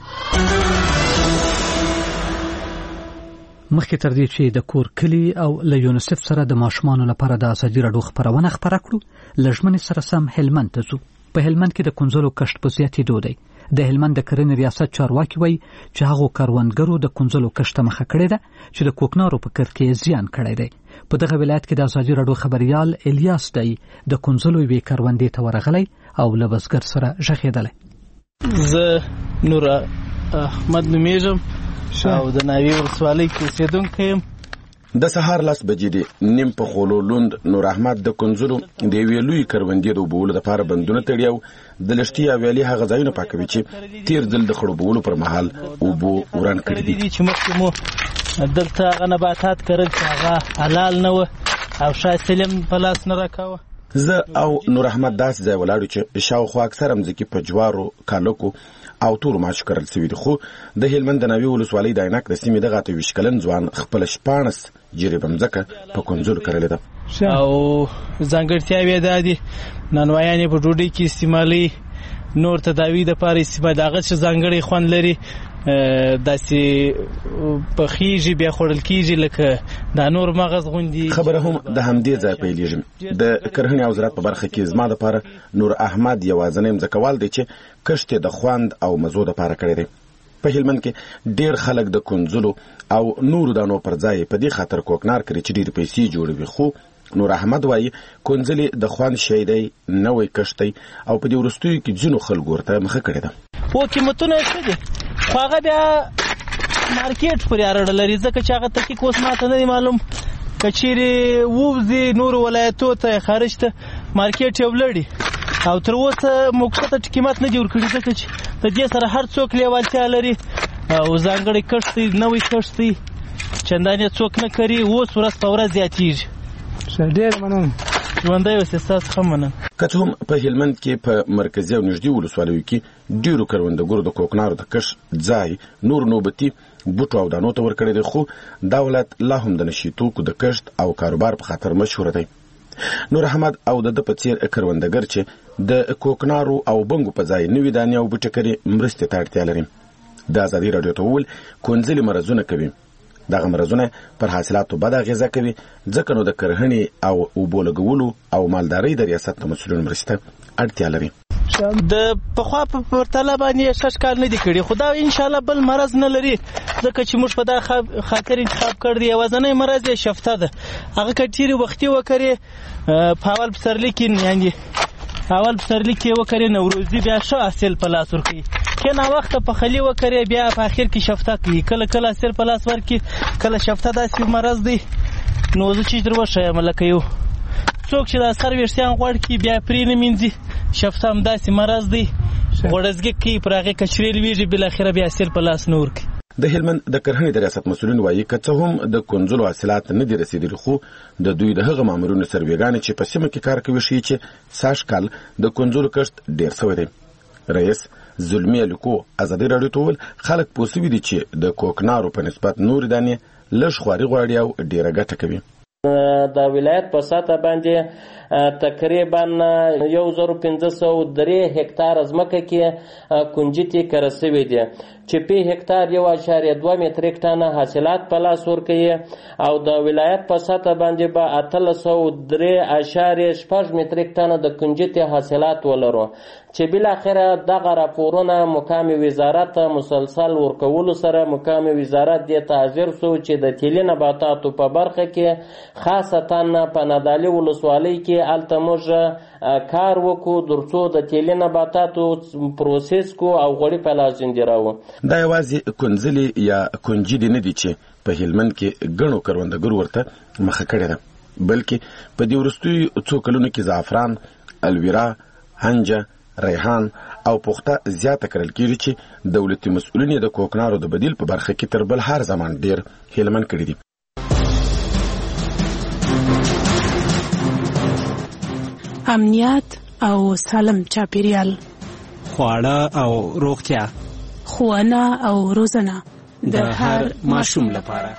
مخکې تر دې چې د کور کلی او له یونیسف سره د ماشومانو لپاره د ازادي رادیو خبرونه خپره کړو لژمنې سره سم هلمند ته ځو. په هلمند کې د کنځلو کښت په زیاتېدو دی. د هلمند د کرنې ریاست چارواکي وایي چې هغو کروندګرو د کنځلو کښت ته مخه کړې ده چې د کوکنارو په کښت کې زیان کړی دی. په دغه ولایت کې د ازادي رادیو خبريال الیاس دی د کنځلو یوې کروندې ته ورغلی او له بزګر سره ژغېدلی. زه نور احمد نومیږم او د ناوې ولسوالۍ کې اوسېدونکی یم. د سهار لس بجې دي. نیم په خولو لوند نور احمد د کنځلو د یوې لویې کروندې د اوبولو دپاره بندونه تړي او د لښتي یا ویالې هغه ځایونه پاکوي چې تیر ځل د خړوبولو پر مهال اوبو وران کړي دي. چې مخکې مو دلته هغه نباتات کرل چې هغه حلال نه وه او شاید سلم په لاس نه راکاوه. زه او نور احمد داسې ځای ولاړو چې شاوخوا اکثره مځکې په جوارو کالکو او تورو ماش کرل سوي دي. خو د هلمند د ناوې ولسوالۍ د عینک د سیمې دغه اته ویشت کلن ځوان خپله شپاړس جریبه مځکه په کنځلو کرلې ده. او ځانګړتیاوې یې دا دي نانوایان یې په ډوډۍ کې استعمالوي، نور تداوي دپاره استعمال د هغه څه ځانګړی خوند لري، داسې پخېږي بیا خوړل کېږي لکه دا نور مغز غوندې. خبره هم د همدې ځای پیلېږي. د کرهنې او زراعت په برخه کې زما دپاره نور احمد یوازینی مځکوال دی چې کښت یې د خوند او مزو دپاره کړی دی. په هلمند کې ډېر خلک د کنځلو او نورو دانو پر ځای په دې خاطر کوکنار کوي چې ډېرې پیسې جوړوي. خو نور احمد وایي کنځلې د خوند شی دی، نوی کښت دی او په دې وروستیو کې ځینو خلکو ورته مخه کړې ده. خو قیمتونه یې ښه دي، خو هغه بیا مارکیټ پورې اړه لري، ځکه چې هغه تحقیق اوس ماته نه دی معلوم. که چیرې ووځي نورو ولایتو ته خارج ته مارکیټ یې ولړي او تر اوسه موقته قیمت نه دی ورکړي، ځکه چې د دې سره هر څوک لیوالتیا لري او ځانګړی کښت دی، نوی کښت دی، چندانې څوک نه کوي. اوس ورځ په ورځ زیاتېږي. ډېر مننه. ژوندی اوسئ ستاسو ښه مننه. که څه هم په هلمند کې په مرکزي او نږدې ولسوالیو کې ډېرو کروندګرو د کوکنارو د کښت ځای نور نوبتي بوټو او دانو ته ورکړی دی، خو دا ولایت لا هم د نشي توکو د کښت او کاروبار په خاطر مشهوره دی. نور احمد او د ده په څېر کروندګر چې د کوکنارو او بنګو په ځای نوي دانې او بوټي کري مرستې ته اړتیا لري. د ازادي راډیو ته وویل کونځلې مرضونه کوي. دغه مرضونه پر حاصلاتو بده اغېزه کوي، ځکه نو د کرهڼې او اوبو لګولو او مالدارۍ د ریاست د مسؤلینو مرستې ته اړتیا لري. د پخوا په پرتله باندې شش کال نه دي کړي، خو دا انشاءالله بل مرض نه لري، ځکه چې موږ په دا خاطر انتخاب کړ دی. یوازینی مرض یې شفته ده، هغه که چیرې وختي وکړې په اول پسرلي کې یعنې اول پسرلي کې وکړې نوروزي بیا ښه حاصل په لاس ورکوي، که ناوخته پخلي وکړې بیا په اخر کې شفته کوي، کله کله حاصل په لاس ورکړي، کله شفته. داسې مرض دی. نو زه چې در وښیم لکه یو څوک چې د سر ویښتان غوړ کړي بیا پرې نه مینځي، شفته همداسې مرض دی، غوړزګي کوي، پر هغې کچرې لویږي، بالاخره بیا حاصل په لاس نه ورکوي. د هلمند د کرهڼې د ریاست مسؤلین وایي که څه هم د کنځلو حاصلات نه دي رسېدلي، خو د دوی د هغه مامورینو سروېګانې چې په سیمه کې کار کوي ښیي چې سږ کال د کنځلو کښت ډېر سوی دی. رئیس زلمي الیکو ازادي راډیو ته وویل خلک پوه سوي دي چې د کوکنارو په نسبت نورې دانې لږ خواري غواړي او ډېره ګټه کوي. د ولایت په سطح باندې تقریبا یو زر پنځه سوه درې هکتار ځمکه کې کنجدې کرل سوي دي، چې په هکتار یو اعشاریه دوه متریک ټنه حاصلات په لاس ورکوي، او د ولایت په سطح باندې به اتلس سوه درې اعشاریه شپږ متریک ټنه د کنجدې حاصلات ولرو، چې بالاخره دغه راپورونه مقام وزارت مسلسل ورکولو سره مقام وزارت دې ته حاضر سو چې د تیلي نباتاتو په برخه کې خاصتا په نادعلي ولسوالۍ کې هلته موږ کار وکړو ترڅو د تیلي نباتاتو پروسس کو او غوړي په لاس ځندې راوړو. دا یوازې کنځلې یا کنجدې نه دي چې په هلمند کې ګڼو کروندګرو ورته مخه کړې ده، بلکې په دې وروستیو څو کلونو کې زعفران، الویرا، هنجه، ریحان او پخته زیاته کرل کېږي چې دولتي مسؤلین د کوکنارو د بدیل په برخه کې تر بل هر زمان ډېر هلمند کړي دي. امنیت او سالم چاپیریال، خواړه او روغتیا، ښوونه او روزنه د هر ماشوم لپاره.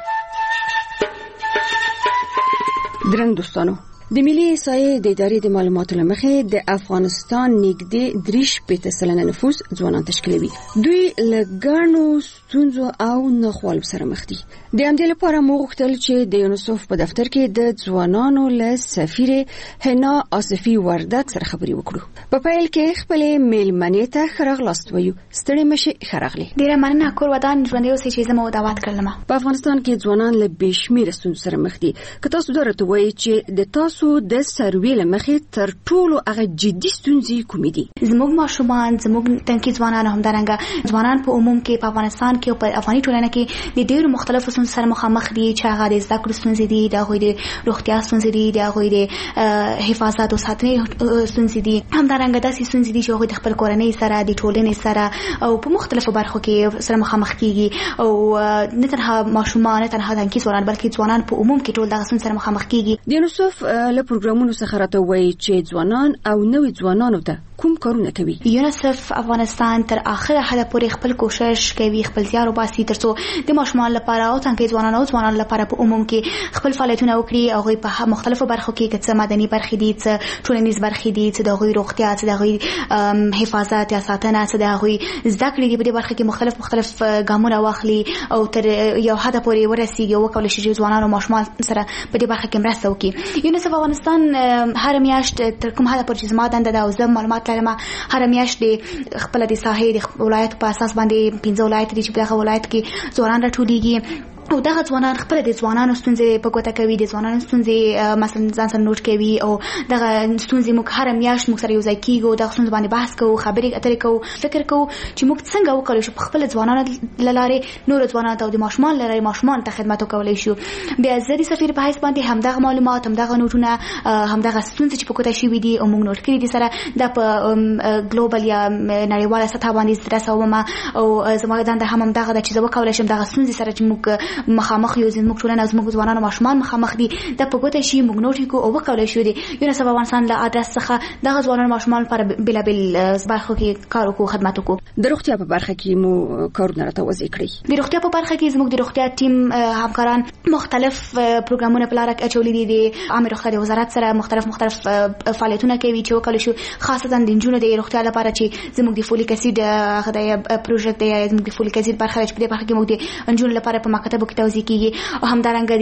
درنګ دوستانو، د ملي احصایې د ادارې د معلوماتو له مخې د افغانستان نږدې درې شپېته سلنه نفوس ځوانان تشکیلوي. دوی له ګڼو ستونزو او ناخوالو سره مخ دي. د همدې لپاره موږ غوښتل چې د یونیسف په دفتر کې د ځوانانو له سفیر حنا آصفي وردک سره خبرې وکړو. په پیل کې خپلې میلمنې ته ښه راغلاست وایو. ستړې مه شئ، ښه راغلې. ډېره مننه. کور ودان ژوندی اوسئ چې زه مو دعوت کړلم. په افغانستان کې ځوانان له بې شمېره ستونزو سره مخ دي. که تاسو دا راته وایئ چې د تاسو د سروې له مخې تر ټولو هغه جدي ستونزې کومې دي؟ زموږ ماشومان، زموږ تنکي ځوانان، همدارنګه ځوانان په عموم کې په افغانستان کې او په افغاني ټولنه کې د ډېرو مختلفو ستونزو سره مخامخ دي، چې هغه د زده کړو ستونزې دي، د هغوی د روغتیا ستونزې دي، د هغوی د حفاظت او ساتنې ستونزې دي، همدارنګه داسې ستونزې دي چې هغوی د خپل کورنۍ سره، د ټولنې سره او په مختلفو برخو کې سره مخامخ کیږي. او نه تنها ماشومان، نه تنها تنکي ځوانان، بلکې ځوانان په عموم کې ټول دغه ستونزې سره مخامخ کیږي. د یونیسف له پروګرامونو څخه راته وایي چې ځوانان او نوي ځوانانو ته کوم کارونه کوي؟ یونیسف افغانستان تر اخره حده پورې خپل کوشش کوي، خپل زیار وباسي ترڅو د ماشومان لپاره او تنکي ځوانانو او ځوانانو لپاره په عموم کې خپل فعالیتونه وکړي. هغوی په مختلفو برخو کې څه مدني برخې دي، څه ټولنیز برخې دي، څه د هغوی روغتیا، څه د هغوی حفاظت یا ساتنه، څه د هغوی زده کړې دي. په دې برخه کې مختلف مختلف ګامونه واخلي او تر یو حده پورې ورسیږي او وکولی شي چې ځوانان او ماشومان سره په دې برخه کې مرسته وکړي. یونیسف افغانستان هر میاشت تر کوم حده پورې چې زما دنده ده او زه معلومات لرم، هر میاشت د خپل د ساحې د ولایت په اساس باندې پنځه ولایت دي چې په دغه ولایت کې ځوانان راټولیږي او دغه ځوانان خپل د ځوانانو ستونزې په ګوته کوي، د ځوانانو ستونزې مثلا ځان سره نوٹ کوي او دغه ستونزې موږ هر میاشت موږ سره یو ځای کیږو، دغه ستونزې باندې بحث کوو، خبرې اترې کوو، فکر کوو چې موږ څنګه وکړو چې خپل ځوانانو له لارې نور ځوانانو ته او د ماشومان له لارې ماشومان ته خدمت وکولی شو. بیا زه د سفیر په حیث باندې همدغه معلومات، همدغه نوټونه، همدغه ستونزې چې په ګوته شوي دي او موږ نوټ کړي دي سره دا په ګلوبل یا نړیواله سطح باندې رسوم او زما دنده هم همدغه ده چې زه وکولی شم دغه ستونزې سره چې موږ مخامخ یو زموږ ټولنه زموږ ځوانان او ماشومان مخامخ دي د په ګوته شي موږ نوټ کو او وکولای شو دي یونیسف افغانستان له ادرس څخه د ځوانان او ماشومان پر بلابل برخو کې کار وکړو خدمات وکړو د روغتیا په برخه کې مو کارونه راته وضع کړی د روغتیا په برخه کې زموږ د روغتیا ټیم همکاران مختلف پروګرامونه په لار کې اچولي دي د عامه روغتیا د وزارت سره مختلف مختلف فعالیتونه کوي چې وکولای شو خاصه د انجونو د روغتیا لپاره چې زموږ د فولیک اسید هغه د پروژه د زموږ د فولیک اسید برخه چې په دې برخه کې موږ د انجونو لپاره په مکاتبو کې توزیع کیږي او همدارنګه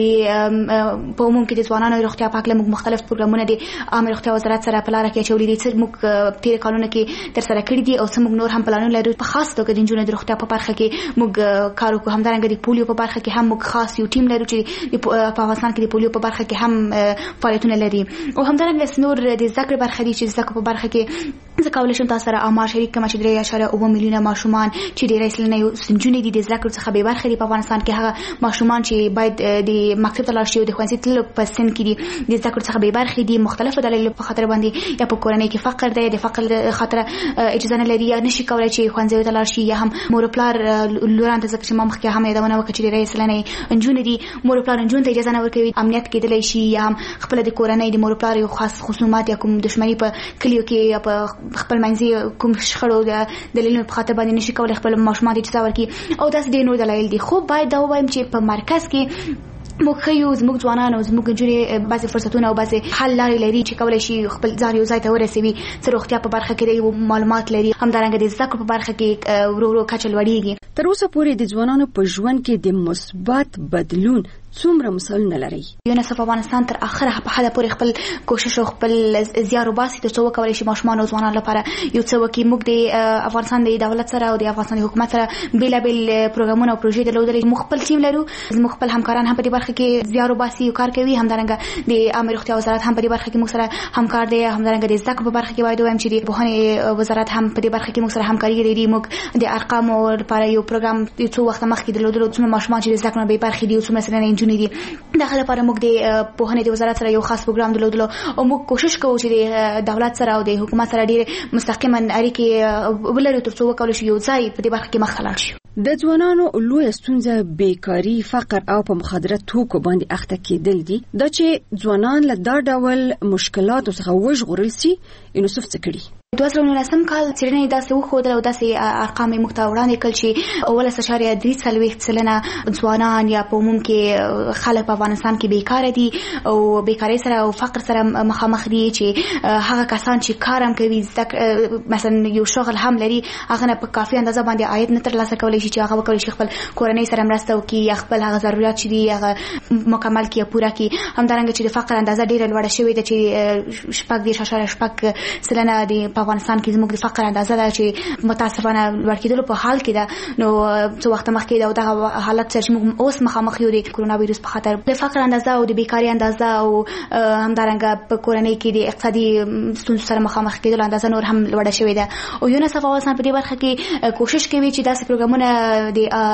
د په عموم کې د ځوانانو روغتیا په اړه موږ مختلف پروګرامونه د عامه روغتیا وزارت سره په لار کې اچولي دي چې موږ تیر کالونو کې تر سره کړی دي او څنګه نور هم پلانونه لرو په خاص توګه د انجونو د روغتیا په برخه کې موږ کار وکړو همدارنګه د پولیو په برخه کې هم موږ خاص یو ټیم لرو چې په افغانستان کې د پولیو په برخه کې هم فعالیتونه لري او همدارنګه نور د ذکر برخه دي چې ذکر په برخه کې زه کولای شم تاسو سره آمار شریک کړم چې درې اعشاریه اووه میلیونه ماشومان چې ډېری سلنه یو سنجونې دي د ذکر څخه به برخه دي په افغانستان کې هغه ماشومان چې باید د مکتب ته لاړ شي او د ښوونځي تللو په سن کې دي د ذکر څخه به برخه دي مختلفو دلایلو په خاطر باندې یا په کورنۍ کې فقر دی د فقر خاطر اجازه نه لري یا نشي کولای چې ښوونځي ته لاړ شي یا هم مور پلار لوران ته ځکه چې ما مخکې هم یادونه وکړه چې ډېری سلنه انجونې دي مور پلار انجونو ته اجازه نه ورکوي امنیت کېدلی شي یا هم خپل د کورنۍ د مور پلار یو خاص خصومات یا کوم دښمنی په کلیو کې یا په خپل منځي کوم شخړو د دلیلونو په خاطر باندې نشي کولای خپل ماشومان ته اجازه ورکړي او داس ډېر نور دلایل دي خو باید دا ووایم چې په مرکز کې موږ خو زموږ ځوانان او زموږ جوړې بعضي فرصتونه او بعضي حل لارې لري چې کولای شي خپل ځان یو ځای ته ورسوي چې روغتیا په برخه کې د معلومات لري همدارنګه د زده کړو په برخه کې ورو ورو کچه لوړیږي تر اوسه پورې د ځوانانو په ژوند کې د مثبت بدلون څومره مثالونه لري یونیسف افغانستان تر اخره په حدا پورې خپل کوشش او خپل زیار وباسي ترڅو وکولای شي ماشومان او ځوانان لپاره یو څه وکړي موږ د افغانستان د دولت سره او د افغانستان د حکومت سره بیلابل پروګرامونه او پروژې درلودل موږ خپل ټیم لرو موږ خپل همکاران هم په دې برخه کې زیار وباسي او کار کوي همدارنګه د عامه روغتیا وزارت هم په دې برخه کې موږ سره همکار دی همدارنګه د زده کړو په برخه کې باید وایم چې د پوهنې وزارت هم په دې برخه کې موږ سره همکاري لري موږ د ارقامو لپاره یو پروګرام څو وخت مخکې درلودل څومره ماشومان چې د زده کړو به برخه دي او څومره سره انجونې دي دغه لپاره موږ د پوهنې د وزارت سره یو خاص پروګرام درلودل او موږ کوشش کوو چې د دولت سره او د حکومت سره ډېر مستقیما اړیکې ولرو ترڅو وکولای شو یو ځای په دې برخه کې مخ لاړ شو د ځوانانو لوی ستونزه بیکاری فقر او په مخدره توکو باندې اخته کېدل دي دا چې ځوانان له دا ډول مشکلاتو څخه وژغورل شي یونیسف څه کړي دوه زره نولسم کال څېړنې داسې وښودل او داسې ارقام یې موږ ته وړاندې کړل چې اوولس اعشاریه درې څلوېښت سلنه ځوانان یا په عموم کې خلک په افغانستان کې بیکاره دي او بیکارۍ سره او فقر سره مخامخ دي چې هغه کسان چې کار هم کوي مثلا یو شغل هم لري هغه نه په کافي اندازه باندې عاید نه ترلاسه کولی شي چې هغه وکولای شي خپل کورنۍ سره مرسته وکړي یا خپل هغه ضرورت چې دي هغه مکمل کړي پوره کړي همدارنګه چې د فقر اندازه ډېره لوړه شوې ده چې شپږ دېرش اعشاریه شپږ سلنه د په افغانستان کې زموږ د فقر اندازه ده چې متاسفانه لوړ کېدلو په حال کې ده نو څو وخت مخکې دا دغه حالت چې موږ اوس مخامخ یو د کرونا وایروس په خاطر د فقر اندازه او د بیکاری اندازه او همدارنګه په کورنۍ کې د اقتصادي ستونزو سره مخامخ کېدل اندازه نور هم لوړه شوې ده او یونیسف افغانستان په دې برخه کې کوشش کوي چې داسې پروګرامونه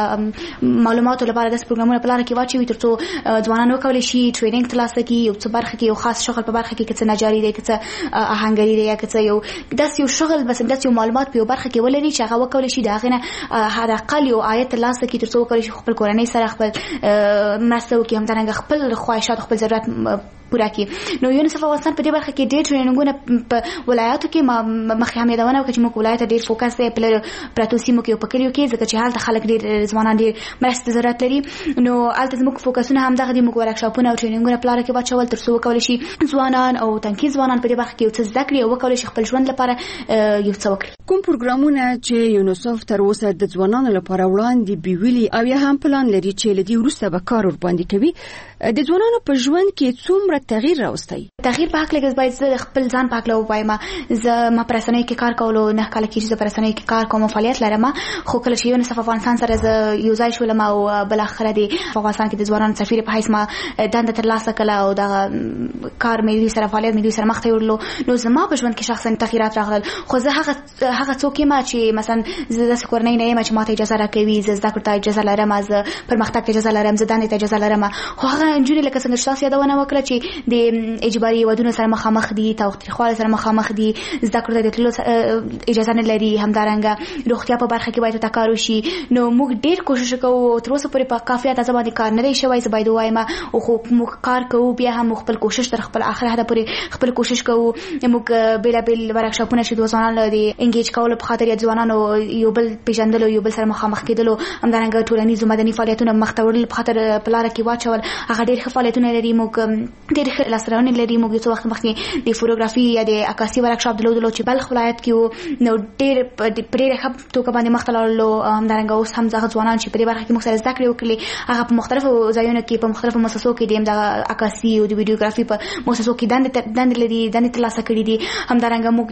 د معلوماتو لپاره داسې پروګرامونه په لار کې واچوي ترڅو ځوانان وکولای شي ټریننګ ترلاسه کړي یو څه برخه کې یو خاص شغل په برخه کې کڅ نجاري دی کڅ آهنګري دی یا کڅ یو داسې یو شغل بس داسې یو معلومات په یو برخه کې ولري چې هغه وکولای شي دا غنه هر اقل یو آیت ترلاسه کړي ترڅو وکولای شي خپل کورنۍ سره خپل مرسته وکړي همدارنګه خپل خواهشات خپل ضرورت پوره کړي نو یونیسف افغانستان په دې برخه کې ډېر ټریننګونه په ولایاتو کې مخکې هم یادونه وکړه چې موږ ولایت ډېر فوکس دی په پراتو سیمو کې او په کلیو کې ځکه چې هلته خلک ډېر ځوانان ډېر مرستې ضرورت لري نو هلته زموږ فوکسونه همدغه دي موږ ورکشاپونه او ټریننګونه په لاره کې واچول ترڅو وکولای شي ځوانان او تنکي ځوانان په دې برخه کې یو څه زده کړي او وکولای شي خپل ژوند لپاره یو څه وکړي کوم پروګرامونه چې یونیسف تر اوسه د ځوانانو لپاره وړاندې بیولي او یا هم پلان لري چې لدی وروسته به کار ور باندې کوي د ځوانانو په ژوند کې څومره تغییر راوستي تغییر په حق لګز باید زه خپل ځان پاک لو وایم زه ما پرسنۍ کې کار کولو نه کال کې چې پرسنۍ کې کار کوم فعالیت لرم خو کله چې یونیسف افغانستان سره زه یو ځای شولم او بل اخر دی افغانستان کې د ځوانانو سفیر په حیث ما دنده ترلاسه کړه او دا کار مې سره فعالیت مې سره مخ ته وړلو نو زما په ژوند کې شخصا تغیرات راغلل خو زه هغه هغه څوک یم چې مثلا زه د کورنۍ نه یم چې ماته اجازه راکوي زه زده کړم اجازه لرم از پرمختګ اجازه لرم زه دنده اجازه لرم خو هغه انجونې لکه څنګه تاسو یادونه وکړه چې کې د اجباري ودونو سره مخامخ دي، تاوتریخوالي سره مخامخ دي، زده کړو ته د تللو اجازه نه لري، همدارنګه روغتیا په برخه کې باید تکار وشي. نو موږ ډیر کوشش کوو، تر اوسه پورې په کافي اندازه باندې کار نه دی شوی، زه باید وایم او خو موږ کار کوو، بیا هم خپل کوشش تر خپل اخر حد پورې خپل کوشش کوو. موږ بیلابیل ورکشاپونه چې د ځوانانو د انګیج کولو په خاطر یا ځوانانو یو بل پیژندلو، یو بل سره مخامخ کېدلو، همدارنګه ټولنیز مدني فعالیتونه مخ ته وړل په خاطر په لاره کې واچول. هغه ډېر ښه فعالیتونه لري، موږ ډېر ښه لاسته لري. موږ څو وخت مخکې د فوټوګرافي یا د عکاسي ورکشاپ درلودلو چې بلخ ولایت کې وو، نو ډېر په ډېر ښه توګه باندې مخ ته لاړلو. همدارنګه اوس هم هغه ځوانان چې په دې برخه کې موږ سره زده کړې وکړلې، هغه په مختلفو ځایونو کې په مختلفو مؤسسو کې د همدغه عکاسي او د ویډیوګرافي په مؤسسو کې دندې دندې لري، دندې ترلاسه کړي دي. همدارنګه موږ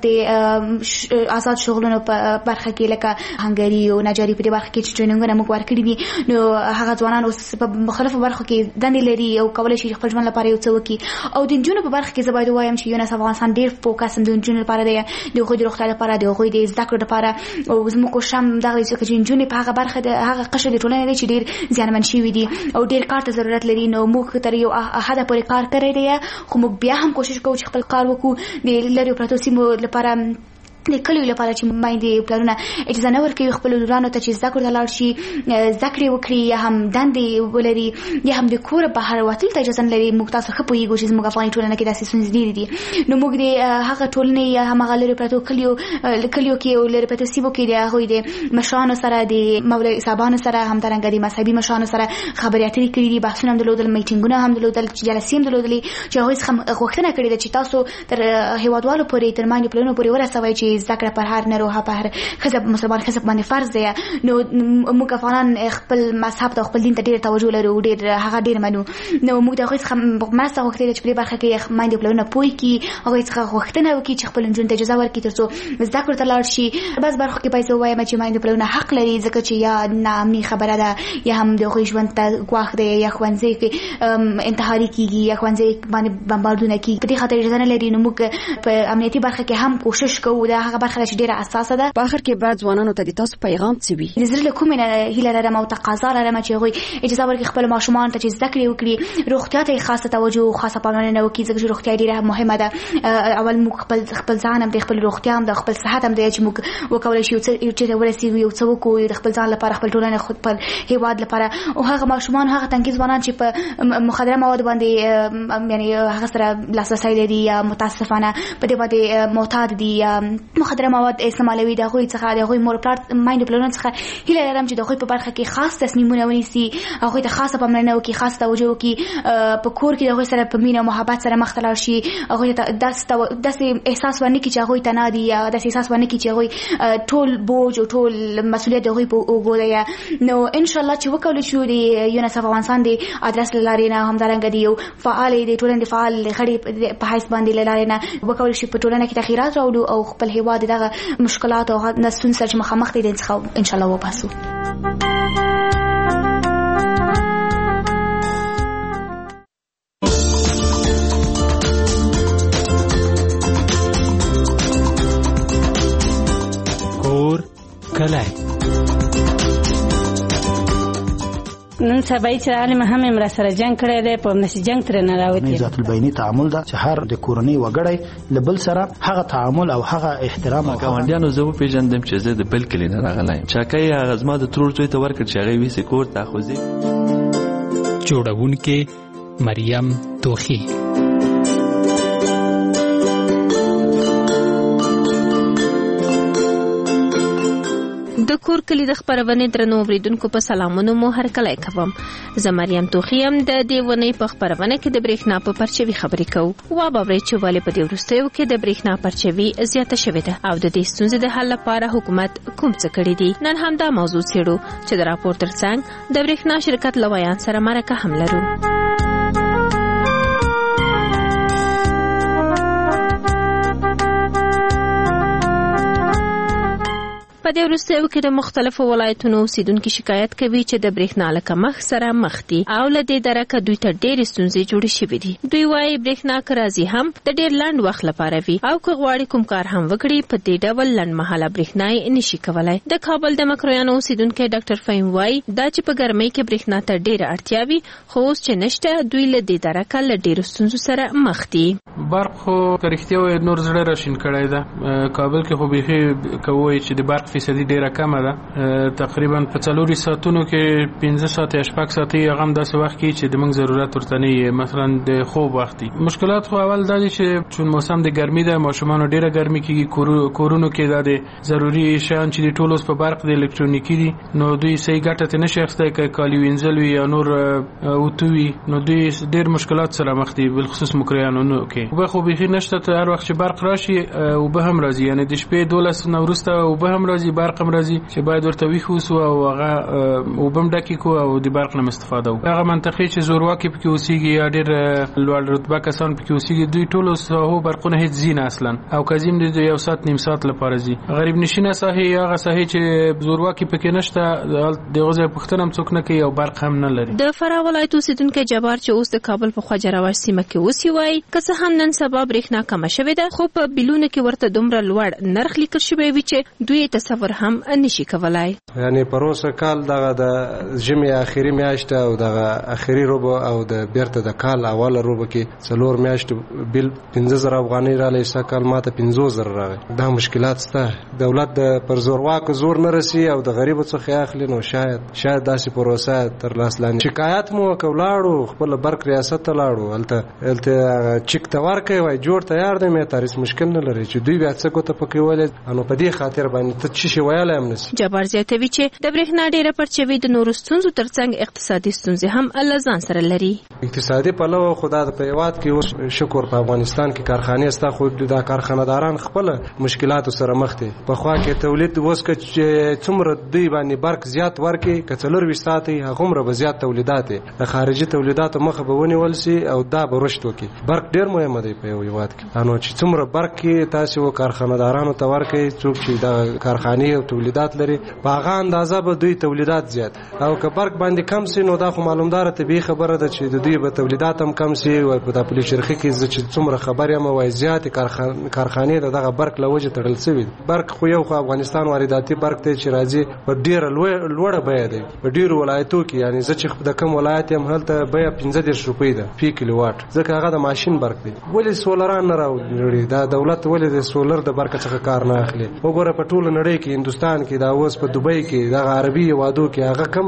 د آزاد شغلونو په برخه کې لکه هنګري او نجاري په دې برخه کې چې ټریننګونه موږ ورکړي دي، نو هغه ځوانان اوس په مختلفو برخو کې دندې لري او کولای شي خپل ژوند لپاره یو څه وکړي. او د نجونو په برخه کې زه باید ووایم چې یونس افغانستان ډېر فوکس د نجونو لپاره دی، د هغوی د روغتیا لپاره، د هغوی د زده کړو لپاره. او زموږ کوشش هم دغه دی چې نجونې په هغه برخه د هغه قشر د ټولنې دی چې ډېر زیانمن شوي دي او ډېر کار ته ضرورت لري. نو موږ تر یو حده پورې کار کړی دی، خو موږ بیا هم کوشش کوو چې خپل کار وکړو د لرې پرتو سیمو لپاره، د کلیو لپاره چې میندې پلرونه اجازه نه ورکوي خپل لورانو ته چې زده کړو ته لاړ شي، زده کړې وکړي، یا هم دندې ولري، یا هم د کوره بهر وتلو ته اجازه نه لري. موږ تاسو ښه پوهېږو چې زموږ افغاني ټولنه کې داسې ستونزې ډېرې دي. نو موږ د هغه ټولنې یا هماغه لرې پرتو کلیو کلیو کې او لرې پرتو سیمو کې د هغوی د مشرانو سره، د مولوي صاحبانو سره، همدارنګه د مذهبي مشرانو سره خبرې اترې کړي دي، بحثونه هم درلودل، میټینګونه هم درلودل، جلسې هم درلودلې چې هغوی څخه غوښتنه کړې ده چې تاسو تر هېوادوالو پورې، تر میندو پلرونو پورې ورسوئ چې زده کړه پر هر نروها په خزب مسلمان خزب باندې فرض دی. نو موږ افغانان خپل مذهب ته خپل دین ته ډېر توجه لرو، ډېر هغه ډېر منو. نو موږ د هغوی څخه مرسته غوښتې چې په دې برخه کې میندې پلرونه پوه کړي، هغوی څخه غوښتنه وکړي چې خپل نجونو ته اجازه ورکړي تر څو زده کړو ته لاړ شي. بعض برخو کې باید زه ووایم چې میندې پلرونه حق لري، ځکه چې یا ناامني خبره ده، یا هم د هغوی ژوند ته ګواښ دی، یا ښوونځي کې انتحاري کېږي، یا ښوونځي باندې بمباردونه کېږي، په دې خاطر اجازه نه لري. نو موږ په امنیتي برخه کې هم کوشش کوو، دا هغه برخه چې ډېره حساسه ده. په اخر کې بعد ځوانانو ته د تاسو پیغام څه وي؟ د زړه له کومې نه هیله لرم او تقاضا لرم چې هغوی اجازه ورکړي خپل ماشومان ته چې زده کړې وکړي، روغتیا ته یې خاصه توجه او خاصه پاملرنه وکړي، ځکه چې روغتیا ډېره مهمه ده. اول موږ خپل خپل ځان هم د خپل روغتیا هم د خپل صحت هم دی چې موږ وکولای شو چې ورسېږو، یو څه وکړو د خپل ځان لپاره، خپل ټولنې، خپل هېواد لپاره. او هغه ماشومان، هغه تنکي ځوانان چې په مخدره مواد باندې یعنې هغه سره لاسرسی لري یا متاسفانه په دې باندې معتاد دي یا مخدره مواد استعمالوي، د هغوی څخه د هغوی مور پلار میندو پلرونو څخه هیله لرم چې د هغوی په برخه کې خاص تصمیمونه ونیسي، هغوی ته خاصه پاملرنه وکړي، خاص توجه وکړي، په کور کې د هغوی سره په مینه او محبت سره مخ ته لاړ شي، هغوی ته داسې احساس ورنه کړي چې هغوی ته نه دي، یا داسې احساس ورنه کړي چې هغوی ټول بوج او ټول مسؤلیت د هغوی په اوږو دی. نو انشاءالله چې وکولی شو د یونس افغانستان د ادرس له لارې نه، همدارنګه د یو فعال د ټولنې د فعال غړي په حیث باندې له لارې نه وکولی شي په ټولنه کې تغیرات راوړو او خپل هېواد دغه مشکلات او ستونزې سره چې مخامخ دي دین څخه ان شاء الله وباسو. کور کلی نن سبا چې عالم هم امر سره جنگ کړی دی، په نشي جنگ تر نه راوتی. ذات البینی تعامل دا چې هر د کورنۍ وګړی لبل سره هغه تعامل او هغه احترام او ګاونډیانو زه پیژندم چې زه د بل کلی نه راغلی چا کوي هغه زما د ترور زوی ته ورکړ چې هغه ویسې کور ته خوځي. جوړونکې مریم توخی. د کور کلی د خبرونه درنو اوریدونکو په سلامونو مو هر کله کوم. زه مریم توخیم د دیونی په خبرونه کې د برېښنا په پرچوي خبرې کوم. وا باورې چې ولې په دې ورستیو کې د برېښنا پرچوي زیاته شوې ده او د دې ستونزې د حل لپاره حکومت کوم څه کړی دی. نن هم دا موضوع څېړو چې د راپور ترڅنګ د برېښنا شرکت لویان سره مرکه هم لرو. په دې وروستیو کې د مختلفو ولایتونو اوسیدونکو شکایت کوي چې د برېښنا له کمښت سره مخ دي او له دې درکه دوی ته ډېرې ستونزې جوړې شوې دي. دوی وایي برېښنا که راځي هم د ډېر لنډ وخت لپاره وي او که غواړي کوم کار هم وکړي په دې ډول لنډمهاله برېښنا یې نشي کولی. د کابل د مکرویانو اوسیدونکی ډاکټر فهیم وایي دا چې په ګرمۍ کې برېښنا ته ډېره اړتیا وي خو اوس چې نشته دوی له دې درکه له ډېرو ستونزو سره مخ دي. برق خو که رښتیا وایي نور زړه راشین کړی ده. کابل کې خو بیخي کوي چې د برق فیصدي ډیره کمه ده. تقریبا په څلورو ساعتونو کې پنځه ساعته یا شپږ ساعته هغه هم داسې وخت کې چې د موږ ضرورت ورته نه وي، مثلا د خوب وخت دي. مشکلات خو اول دا دي چې چون موسم د ګرمي ده، ماشومانو ډیره ګرمي کېږي، کورونو کې دا د ضروري شیان چې د ټولو په برق د الکترونیکي دي نو دوی صحیح ګټه ته نشي اخیستی، که کالي وینځل وي یا نور اوتو وي نو دوی ډیر مشکلات سره مخ دي، بالخصوص مکریانو کې. وبه خو بیخي نشته، ته هر وخت چې برق راشي وبه هم راځي، یعنی د شپې دولس نه وروسته وبه هم راځي، برق هم راځي چې باید ورته ویښ اوسو او هغه اوبه هم ډکې کړو او د برق نه استفاده وکړو. هغه منطقې چې زورواکي پکې اوسېږي یا ډېر لوړ رتبه کسان پکې اوسېږي دوی ټولو ساحو برقونه هېڅ ځي نه اصلا، او که ځي هم د یو ساعت نیم ساعت لپاره ځي. غریب نشینه ساحې هغه ساحې چې زورواکي پکې نشته د هغو ځای پوښتنه هم څوک نه کوي او برق هم نه لري. د فراه ولایت اوسېدونکی جبار چې اوس د کابل په خواجه رواش سیمه کې اوسي وایي که څه هم نن سبا برېښنا کمه شوې ده خو په بیلونو کې ورته دومره لوړ نرخ لیکل شوی وي چې دوی تصور هم نشي کولای. یعنی پروسه کال دغه د ژمي اخیری میاشت او دغه اخیری روبو او د بیرته د کال اوله روبو کې څلور میاشت بیل پنځه زره افغانۍ رالی، سکل ماته پنځه زره راغی. دا مشکلات شته، دولت د پر زورواکو زور نه رسي او د غریبو څخه اخلي، نو شاید شاید داسې پروسه تر لاس لاندې. شکایت مو وکړو، خپل برق ریاست ته لاړو، هلته هلته چک ته ورکوي وای جوړ تیار دی، مې تاریخ مشکل نه لري چې دوی بیا څه کوته پکې ولې، نو په دې خاطر باندې ته چی شي ویلای هم نشي. جبار زیاتوي چې د برېښنا ډېره پرچوي د نورو ستونزو ترڅنګ اقتصادي ستونزې هم له ځان سره لري. اقتصادي پلوه خو دا په هېواد کې اوس شکر په افغانستان کې کارخانې شته، خو دا کارخانهداران خپله مشکلاتو سره مخ دي. پخوا کې تولید اوس که څومره دوی باندې برق زیات ورکړي که څلورویشت ساعته وي هغومره به زیات تولیدات وي، د خارجي تولیداتو مخه به ونیول سي او دا به رشد وکړي. برق ډېر مهمه دی په یو هېواد کې، نو چې څومره برق کې تاسې و کارخانهدارانو ته ورکړئ، څوک چې د کارخانې او تولیدات لري په هغه اندازه به دوی تولیدات زیات، او که برق باندې کم سي نو دا خو معلومداره طبیعي خبره ده چې د دوی به تولیدات هم کم سي. او په د پولیچرخي کې زه چې څومره خبر یم وایي زیاتې کارخانې د دغه برق له وجې تړل سوي. برق خو یو خو افغانستان وارداتي برق دی چې راځي په ډېره لوړه بیه دی په ډېرو ولایتو کې، یعنی زه چې د کوم ولایت یم هلته بیه پنځه دېرش روپۍ ده فی کیلو واټ، ځکه هغه د ماشین برق دی. ولې سولران نه راوړي؟ دا دولت ولې د سولر د برق څخه کار نه اخلي؟ وګوره په ټوله نړۍ کې، هندوستان کې، دا اوس په دوبۍ کې، دغه عربي هېوادو کې هغه کم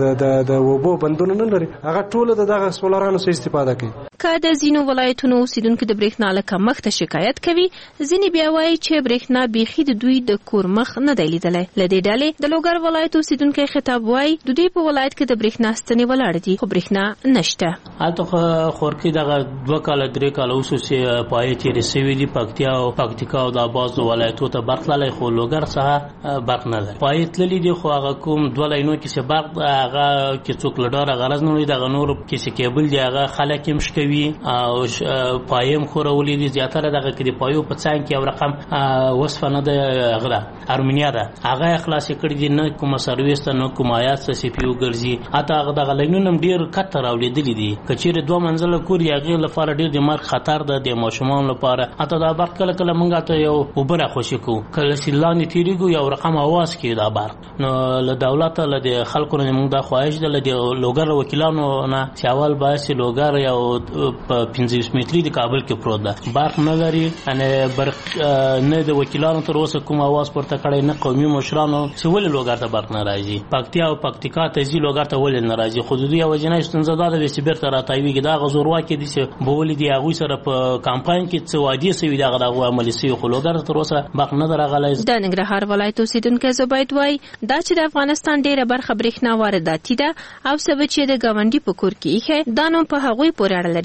د اوبو بندونه نه لري، هغه ټوله د دغه سولرانو څخه استفاده کوي. که د ځینو ولایتونو اوسیدونکو د برېښنا له کمښته شکایت کوي، ځینې بیا وایي چې برېښنا بیخي د دوی د کور مخ نه دی لیدلی. له دې ډلې د لوګر ولایت اوسیدونکی خطاب وایي د دوی په ولایت کې د برېښنا ستنې ولاړې دي خو برېښنا نشته. هلته خورکي دغه دوه کاله درې کاله اوسوسې پایې تېرې سوي دي، پکتیا او پکتیکا او دا بعضو ولایتو ته برق تللی خو لوګر څخه برق نه لري. پایې تللي دي خو هغه کوم دوه لاینو کې چې برق هغه کې څوک له ډاره غرض نه لري، دغه نور کې چې کیبل دی هغه خلک یې مشکوي او پایې هم خورولي دي. زیاتره دغه کې د پایو په څنګ کې یو رقم وصفه نه ده، هغه ده ارمینیا ده، هغه یې خلاصې کړي دي، نه کومه سرویس ته نه کوم آیات څه سی پي یو ګرځي. حتی هغه دغه لاینونه هم ډېر کته راولېدلي دي، که چېرې دوه منزله کور یې هغې لپاره ډېر د مرګ خطر ده د ماشومانو لپاره. حتی دا برق کله کله موږ ته یو اوبه راخوشي کوو، کله چې لاندې تېرېږو یو رقم اواز کوي دا برق. نو له دولته له د خلکو نه موږ دا خواهش ده له د لوګر وکیلانو نه چې اول باید چې لوګر یو په پنځه ویشت متري د کابل کې پروت ده، برق نه لري، یعنې برق نه د وکیلانو تر اوسه کوم اواز پورته کړی، نه قومي مشرانو چې ولې لوګر ته برق نه راځي. پکتیا او پکتیکا ته ځي، لوګر ته ولې نه راځي؟ خو د دوی یوازینۍ ستونزه دا ده چې بېرته راتاویږي. دغه زورواکي دي چې بولي دي هغوی سره په کمپاین کې څه وعدې سوي دي هغه د هغوی عملي سوي، خو لوګر ته تر اوسه برق نه ده راغلی. د ننګرهار ولایت اوسېدونکی زبید وایي دا چې د افغانستان ډېره برخه برېښنا وارداتي ده او څه به چې د ګاونډي په کور کې ایښی دا نو په هغوی پورې اړه لري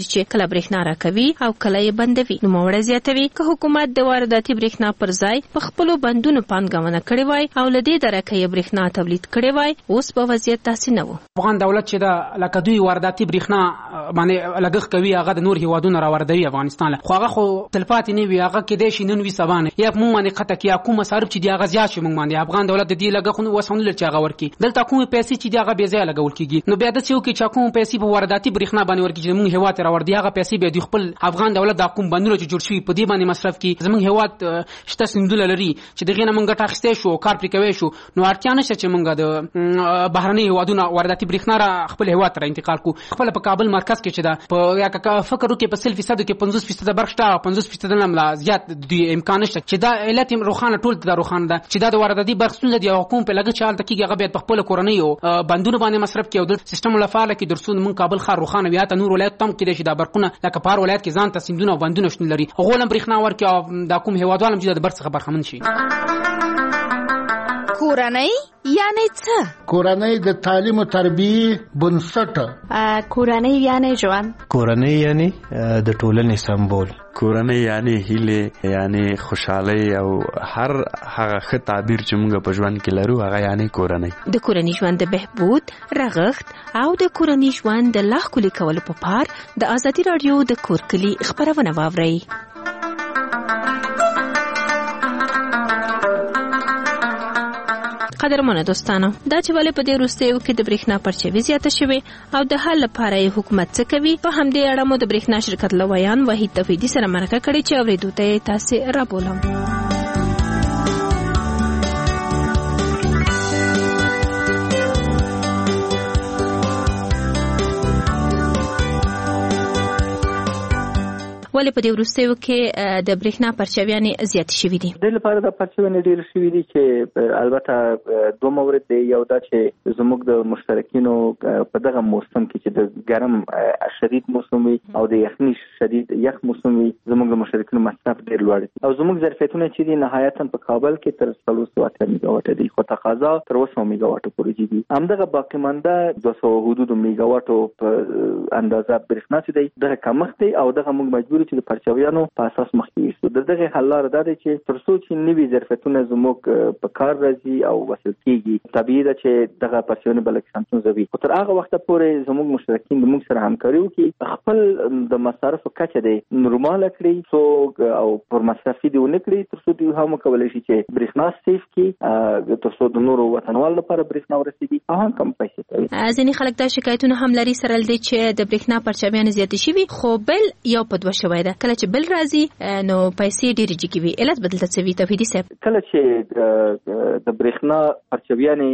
چې کله برېښنا راکوي او کله یې بندوي. نوموړی زیاتوي که حکومت د وارداتي برېښنا پر ځای په خپلو بندونو پانګونه کړې وای او له دې درکه یې برېښنا تولید کړې وای، اوس به وضعیت داسې نه و. افغان دولت چې دا لکه دوی وارداتي برېښنا باندې لګښت کوي، هغه د نور هیوادونو راوردوي افغانستان له، خو هغه خو تلپاتې نه وي، هغه کېدای شي نن وي سبا نه، یا موږ باندې قطع کړي کوم مصارف چې دی هغه زیات شي موږ باندې. افغان دولت د دې لګښت اوس هم لري چې هغه ورکړي، دلته کومې پیسې چې دی هغه بې ځایه لګول کېږي. نو بیا داسې وکړي چې کوم پیسې په وارداتي برېښنا باندې ورکړي چې موږ هېواد ته راوړي، هغه پیسې بیا دوی خپل افغان دولت دا کوم بندونه چې جوړ شوي په دې باندې مصرف کړي. زموږ هېواد شته سیندونه لري چې دغې نه موږ ګټه اخیستی شو، کار پرې کوی شو، نو اړتیا نشته چې موږ د بهرني هېوادونه وارداتي برېښنا را خپل هېواد ته را انتقال کړو. خپله په کابل مرکز کې چې ده په یا فکر وکړي په سل فیصدو کې پنځوس فیصده برق شته او پنځوس فیصده نه هم زیات دوی امکان نشته چې دا علت روښانه ټول دا روښانه ده چې دا د وارداتي برق ستونزه دی او حکومت په لګښت چې هلته کېږي هغه باید په خپله کورنیو بندونو باندې مصرف کړي او دلته سیسټم له فعاله کړي تر څو موږ کابل ښار روښانه وي. حتی نور ولایتو ته هم کېدای شي دا برقونه لکه په هر ولایت کې ځان ته سیندونه او بندونه شتون لري، هغو هم برېښنا ورکړي او دا کوم هېوادوال هم چې د برق څخه برخمن شي. کورنۍ یعنی څه؟ کورنۍ د تعلیم او تربیې بنسټ. کورنۍ یعنی ژوند. کورنۍ یعنی د ټولنې سمبول. کورنۍ یعنی هیله، یعنی خوشحالي او هر هغه ښه تعبیر چې موږ په ژوند کې لرو هغه یعنی کورنۍ. د کورنۍ ژوند د بهبود، رغښت او د کورنۍ ژوند د لا ښکلي کولو په پار د ازادي راډیو د کور کلي خپرونه واورئ. قدرمنو دوستانو، دا چې ولې په دې وروستیو کې د برېښنا پرچاوي زیاته شوې او د حل لپاره یې حکومت څه کوي، په همدې اړه مو د برېښنا شرکت لویان وحید توحیدي سره مرکه کړې چې اورېدو ته یې تاسې رابولم. ولې په دې وروستیو کې د برېښنا پرچاویانې زیاتې شوي دي؟ دې لپاره د پرچاویانې ډېرې شوي دي چې البته دوه مورد دی. یو دا چې زموږ د مشترکینو په دغه موسم کې چې د ګرم شدید موسم وي او د یخني شدید یخ موسم وي، زموږ د مشترکینو مصرف ډېر لوړ دی او زموږ ظرفیتونه چې دي نهایتاً په کابل کې تر څلور سوه اتیا میګا واټه دي، خو تقاضا تر اوه سوه میګا واټه پورې دي. همدغه باقي مانده دوه سوه حدود میګا واټو په اندازه برېښنا چې دی دغه کمښت دی او دغه موږ مجبور چې د پرچاویانو په اساس مخکې یوسو. د دغه حل لاره دا دی چې تر څو چې نوي ظرفیتونه زموږ په کار راځي او وصل کېږي، طبیعي ده چې دغه پرچاویانې به لږ ستونزه وي، خو تر هغه وخته پورې زموږ مشترکین د موږ سره همکاري وکړي، خپل د مصارفو کچه دی نورماله کړي څو او پر مصرفي دې ونه کړي تر څو دوی هم وکولی شي چې برېښنا سیف کړي، تر څو د نورو وطنوالو لپاره برېښنا ورسېږي او هم کم پیسې کوي. ځینې خلک دا شکایتونه هم لري سره له دې چې د برېښنا پرچاویانې زیاتې شوي، خو بل یو په دوه شوی ده. کله چې بل راځي نو پیسې ډېرې جګې وي. علت به دلته څه وي توحیدي صاحب؟ کله چې د برېښنا پرچاویانې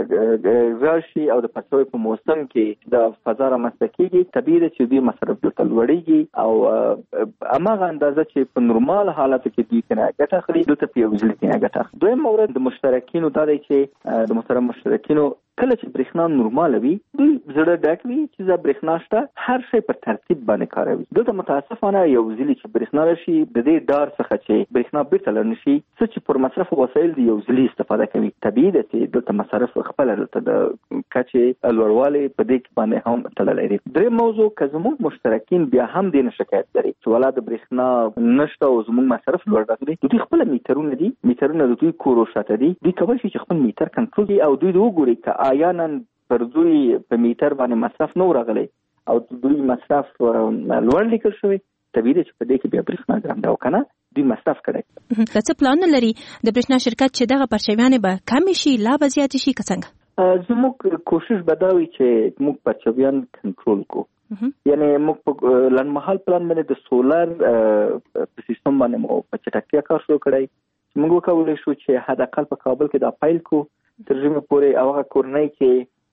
راشي او د پرچاوي په موسم کې د فضا رامنځته کېږي، طبیعي ده چې دوی مصرف دلته لوړېږي او هماغه اندازه چې په نورمال حالاتو کې دوی ترې ګټه اخلي دلته په یو ځل کې ګټه اخلي. دویم مورد د مشترکینو دا دی چې د محترم مشترکینو کله چې برېښنا نورماله وي دوی زړه ډک وي چې زه برېښنا شته هر شی په ترتیب باندې کاروي. دلته متاسفانه یو ځلې چې برېښنا راشي د دې ډار څخه چې برېښنا بیرته لر نه شي، څه چې پر مصرف وسایل دي یو ځلې استفاده کوي، طبیعي ده چې دلته مصرف خپله دلته د کچې لوړوالی په دې باندې هم تړلی دی. درېیم موضوع که زموږ مشترکین بیا هم دې نه شکایت لري چې والا د برېښنا نشته او زموږ مصرف لوړ راغلی، دوی خپله میټرونه دي، میټرونه د دوی کورو شاته دي، دوی کولی شي چې خپل میټر کنټرول کړي او دوی د وګوري که آیا نن پر دوی په میټر باندې مصرف نه راغلی او دوی مصرف لوړ لیکل شوی، طبیعي ده چې په دې کې بیا برېښنا ګرم ده او که نه دوی مصرف کړی. که څه پلانونه لري د برېښنا شرکت چې دغه پرچاویانې به کمې شي لا به زیاتې شي که څنګه؟ زموږ کوشش به دا وي چې موږ پرچاویان کنټرول کړو، یعنی موږ په لنډمهال پلان باندې د سولر په سیستم باندې مو په چټکتیا کار شروع کړی چې موږ وکولی شو چې حد اقل په کابل کې دا پیل کړو تر ژمي پورې او هغه کورنۍ چې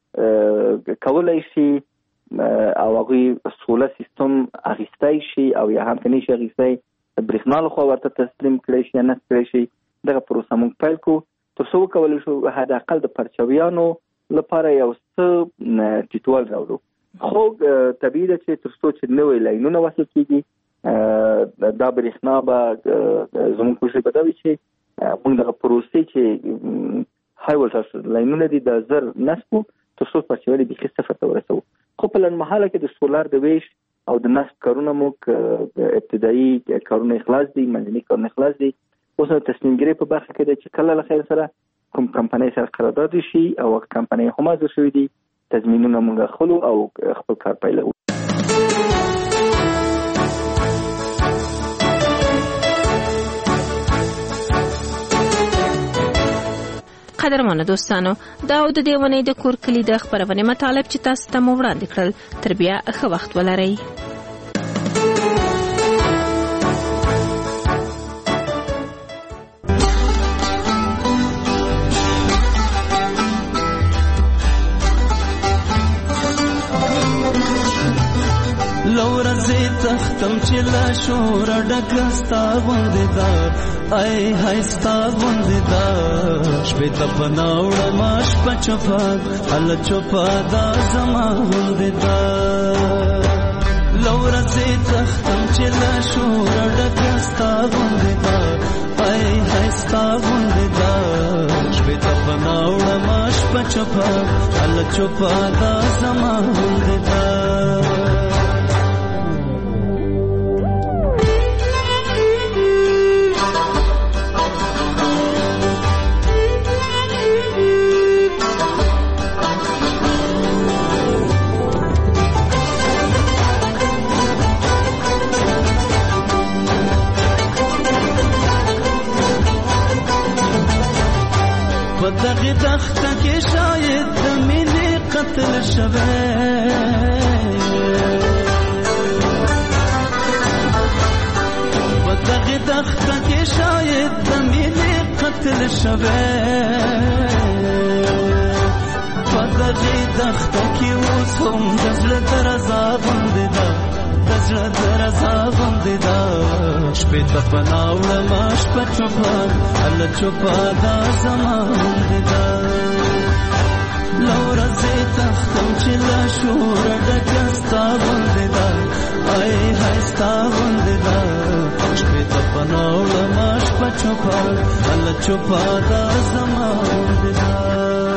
کولی شي او هغوی سولر سیستم اخیستی شي او یا هم که نه شي اخیستی برېښنا لخوا ورته تسلیم کړی شي یا نصب کړی شي، دغه پروسه موږ پیل کړو تر څو وکولی شو حد اقل د پرچاویانو لپاره یو څه ټیټوال راوړو. خو طبیعي ده چې تر څو چې نوی لاینونه وصل کېږي دا برېښنا به زموږ کوشش به دا وي چې موږ دغه پروسې چې های ولټاژ لاینونه دي د زر نصب کړو تر څو پرچاویانې بیخي صفر ته ورسوو. خو په لنډمهاله کې د سولر د ویش او د نصب کارونه مو ابتدایي کارونه اخلاص دي، منځني کارونه اخلاص دي. اوس نو تصمیم ګیري په برخه کې ده چې کله له خیر سره کوم کمپنۍ سره قرارداد شي او کمپنۍ هم حاضر شوي دي، تضمینونه موږ خلو او خپل کار پیلوو. قدرمنو دوستانو، دا د دې ونې د کور کلی د خبرونې مطالب چې تاسو ته مو وړاندې کړل، تر بیا ښه وخت ولرئ. لورځې تختم چې لا شور ډکستا غوندې دا ای هاي ستا غوندې دا شپې ته پناوړه ماش په چوپا ال چوپا دا زما غوندې دا لورځې تختم چې لا شور ډکستا غوندې دا ای هاي ستا غوندې دا شپې ته پناوړه ماش په چوپا ال چوپا دا زما غوندې دا دغه دخته کې شاید د مینې قتل شوه په دغه دخته کې شاید د مینې قتل شوه په دغه دخته کې اوس هم د زړه درزا غوندې ده د زړه درزا غوندې ده شپې ته پناوړه ما شپه چوپا هله چوپا دا زما غوندې ده لورځې تختم چې له شوره ډکه ستا غوندې ده ای هاي ستا غوندې ده شپې ته پناوړه ما شپه چوپا هله چوپا دا زما غوندې ده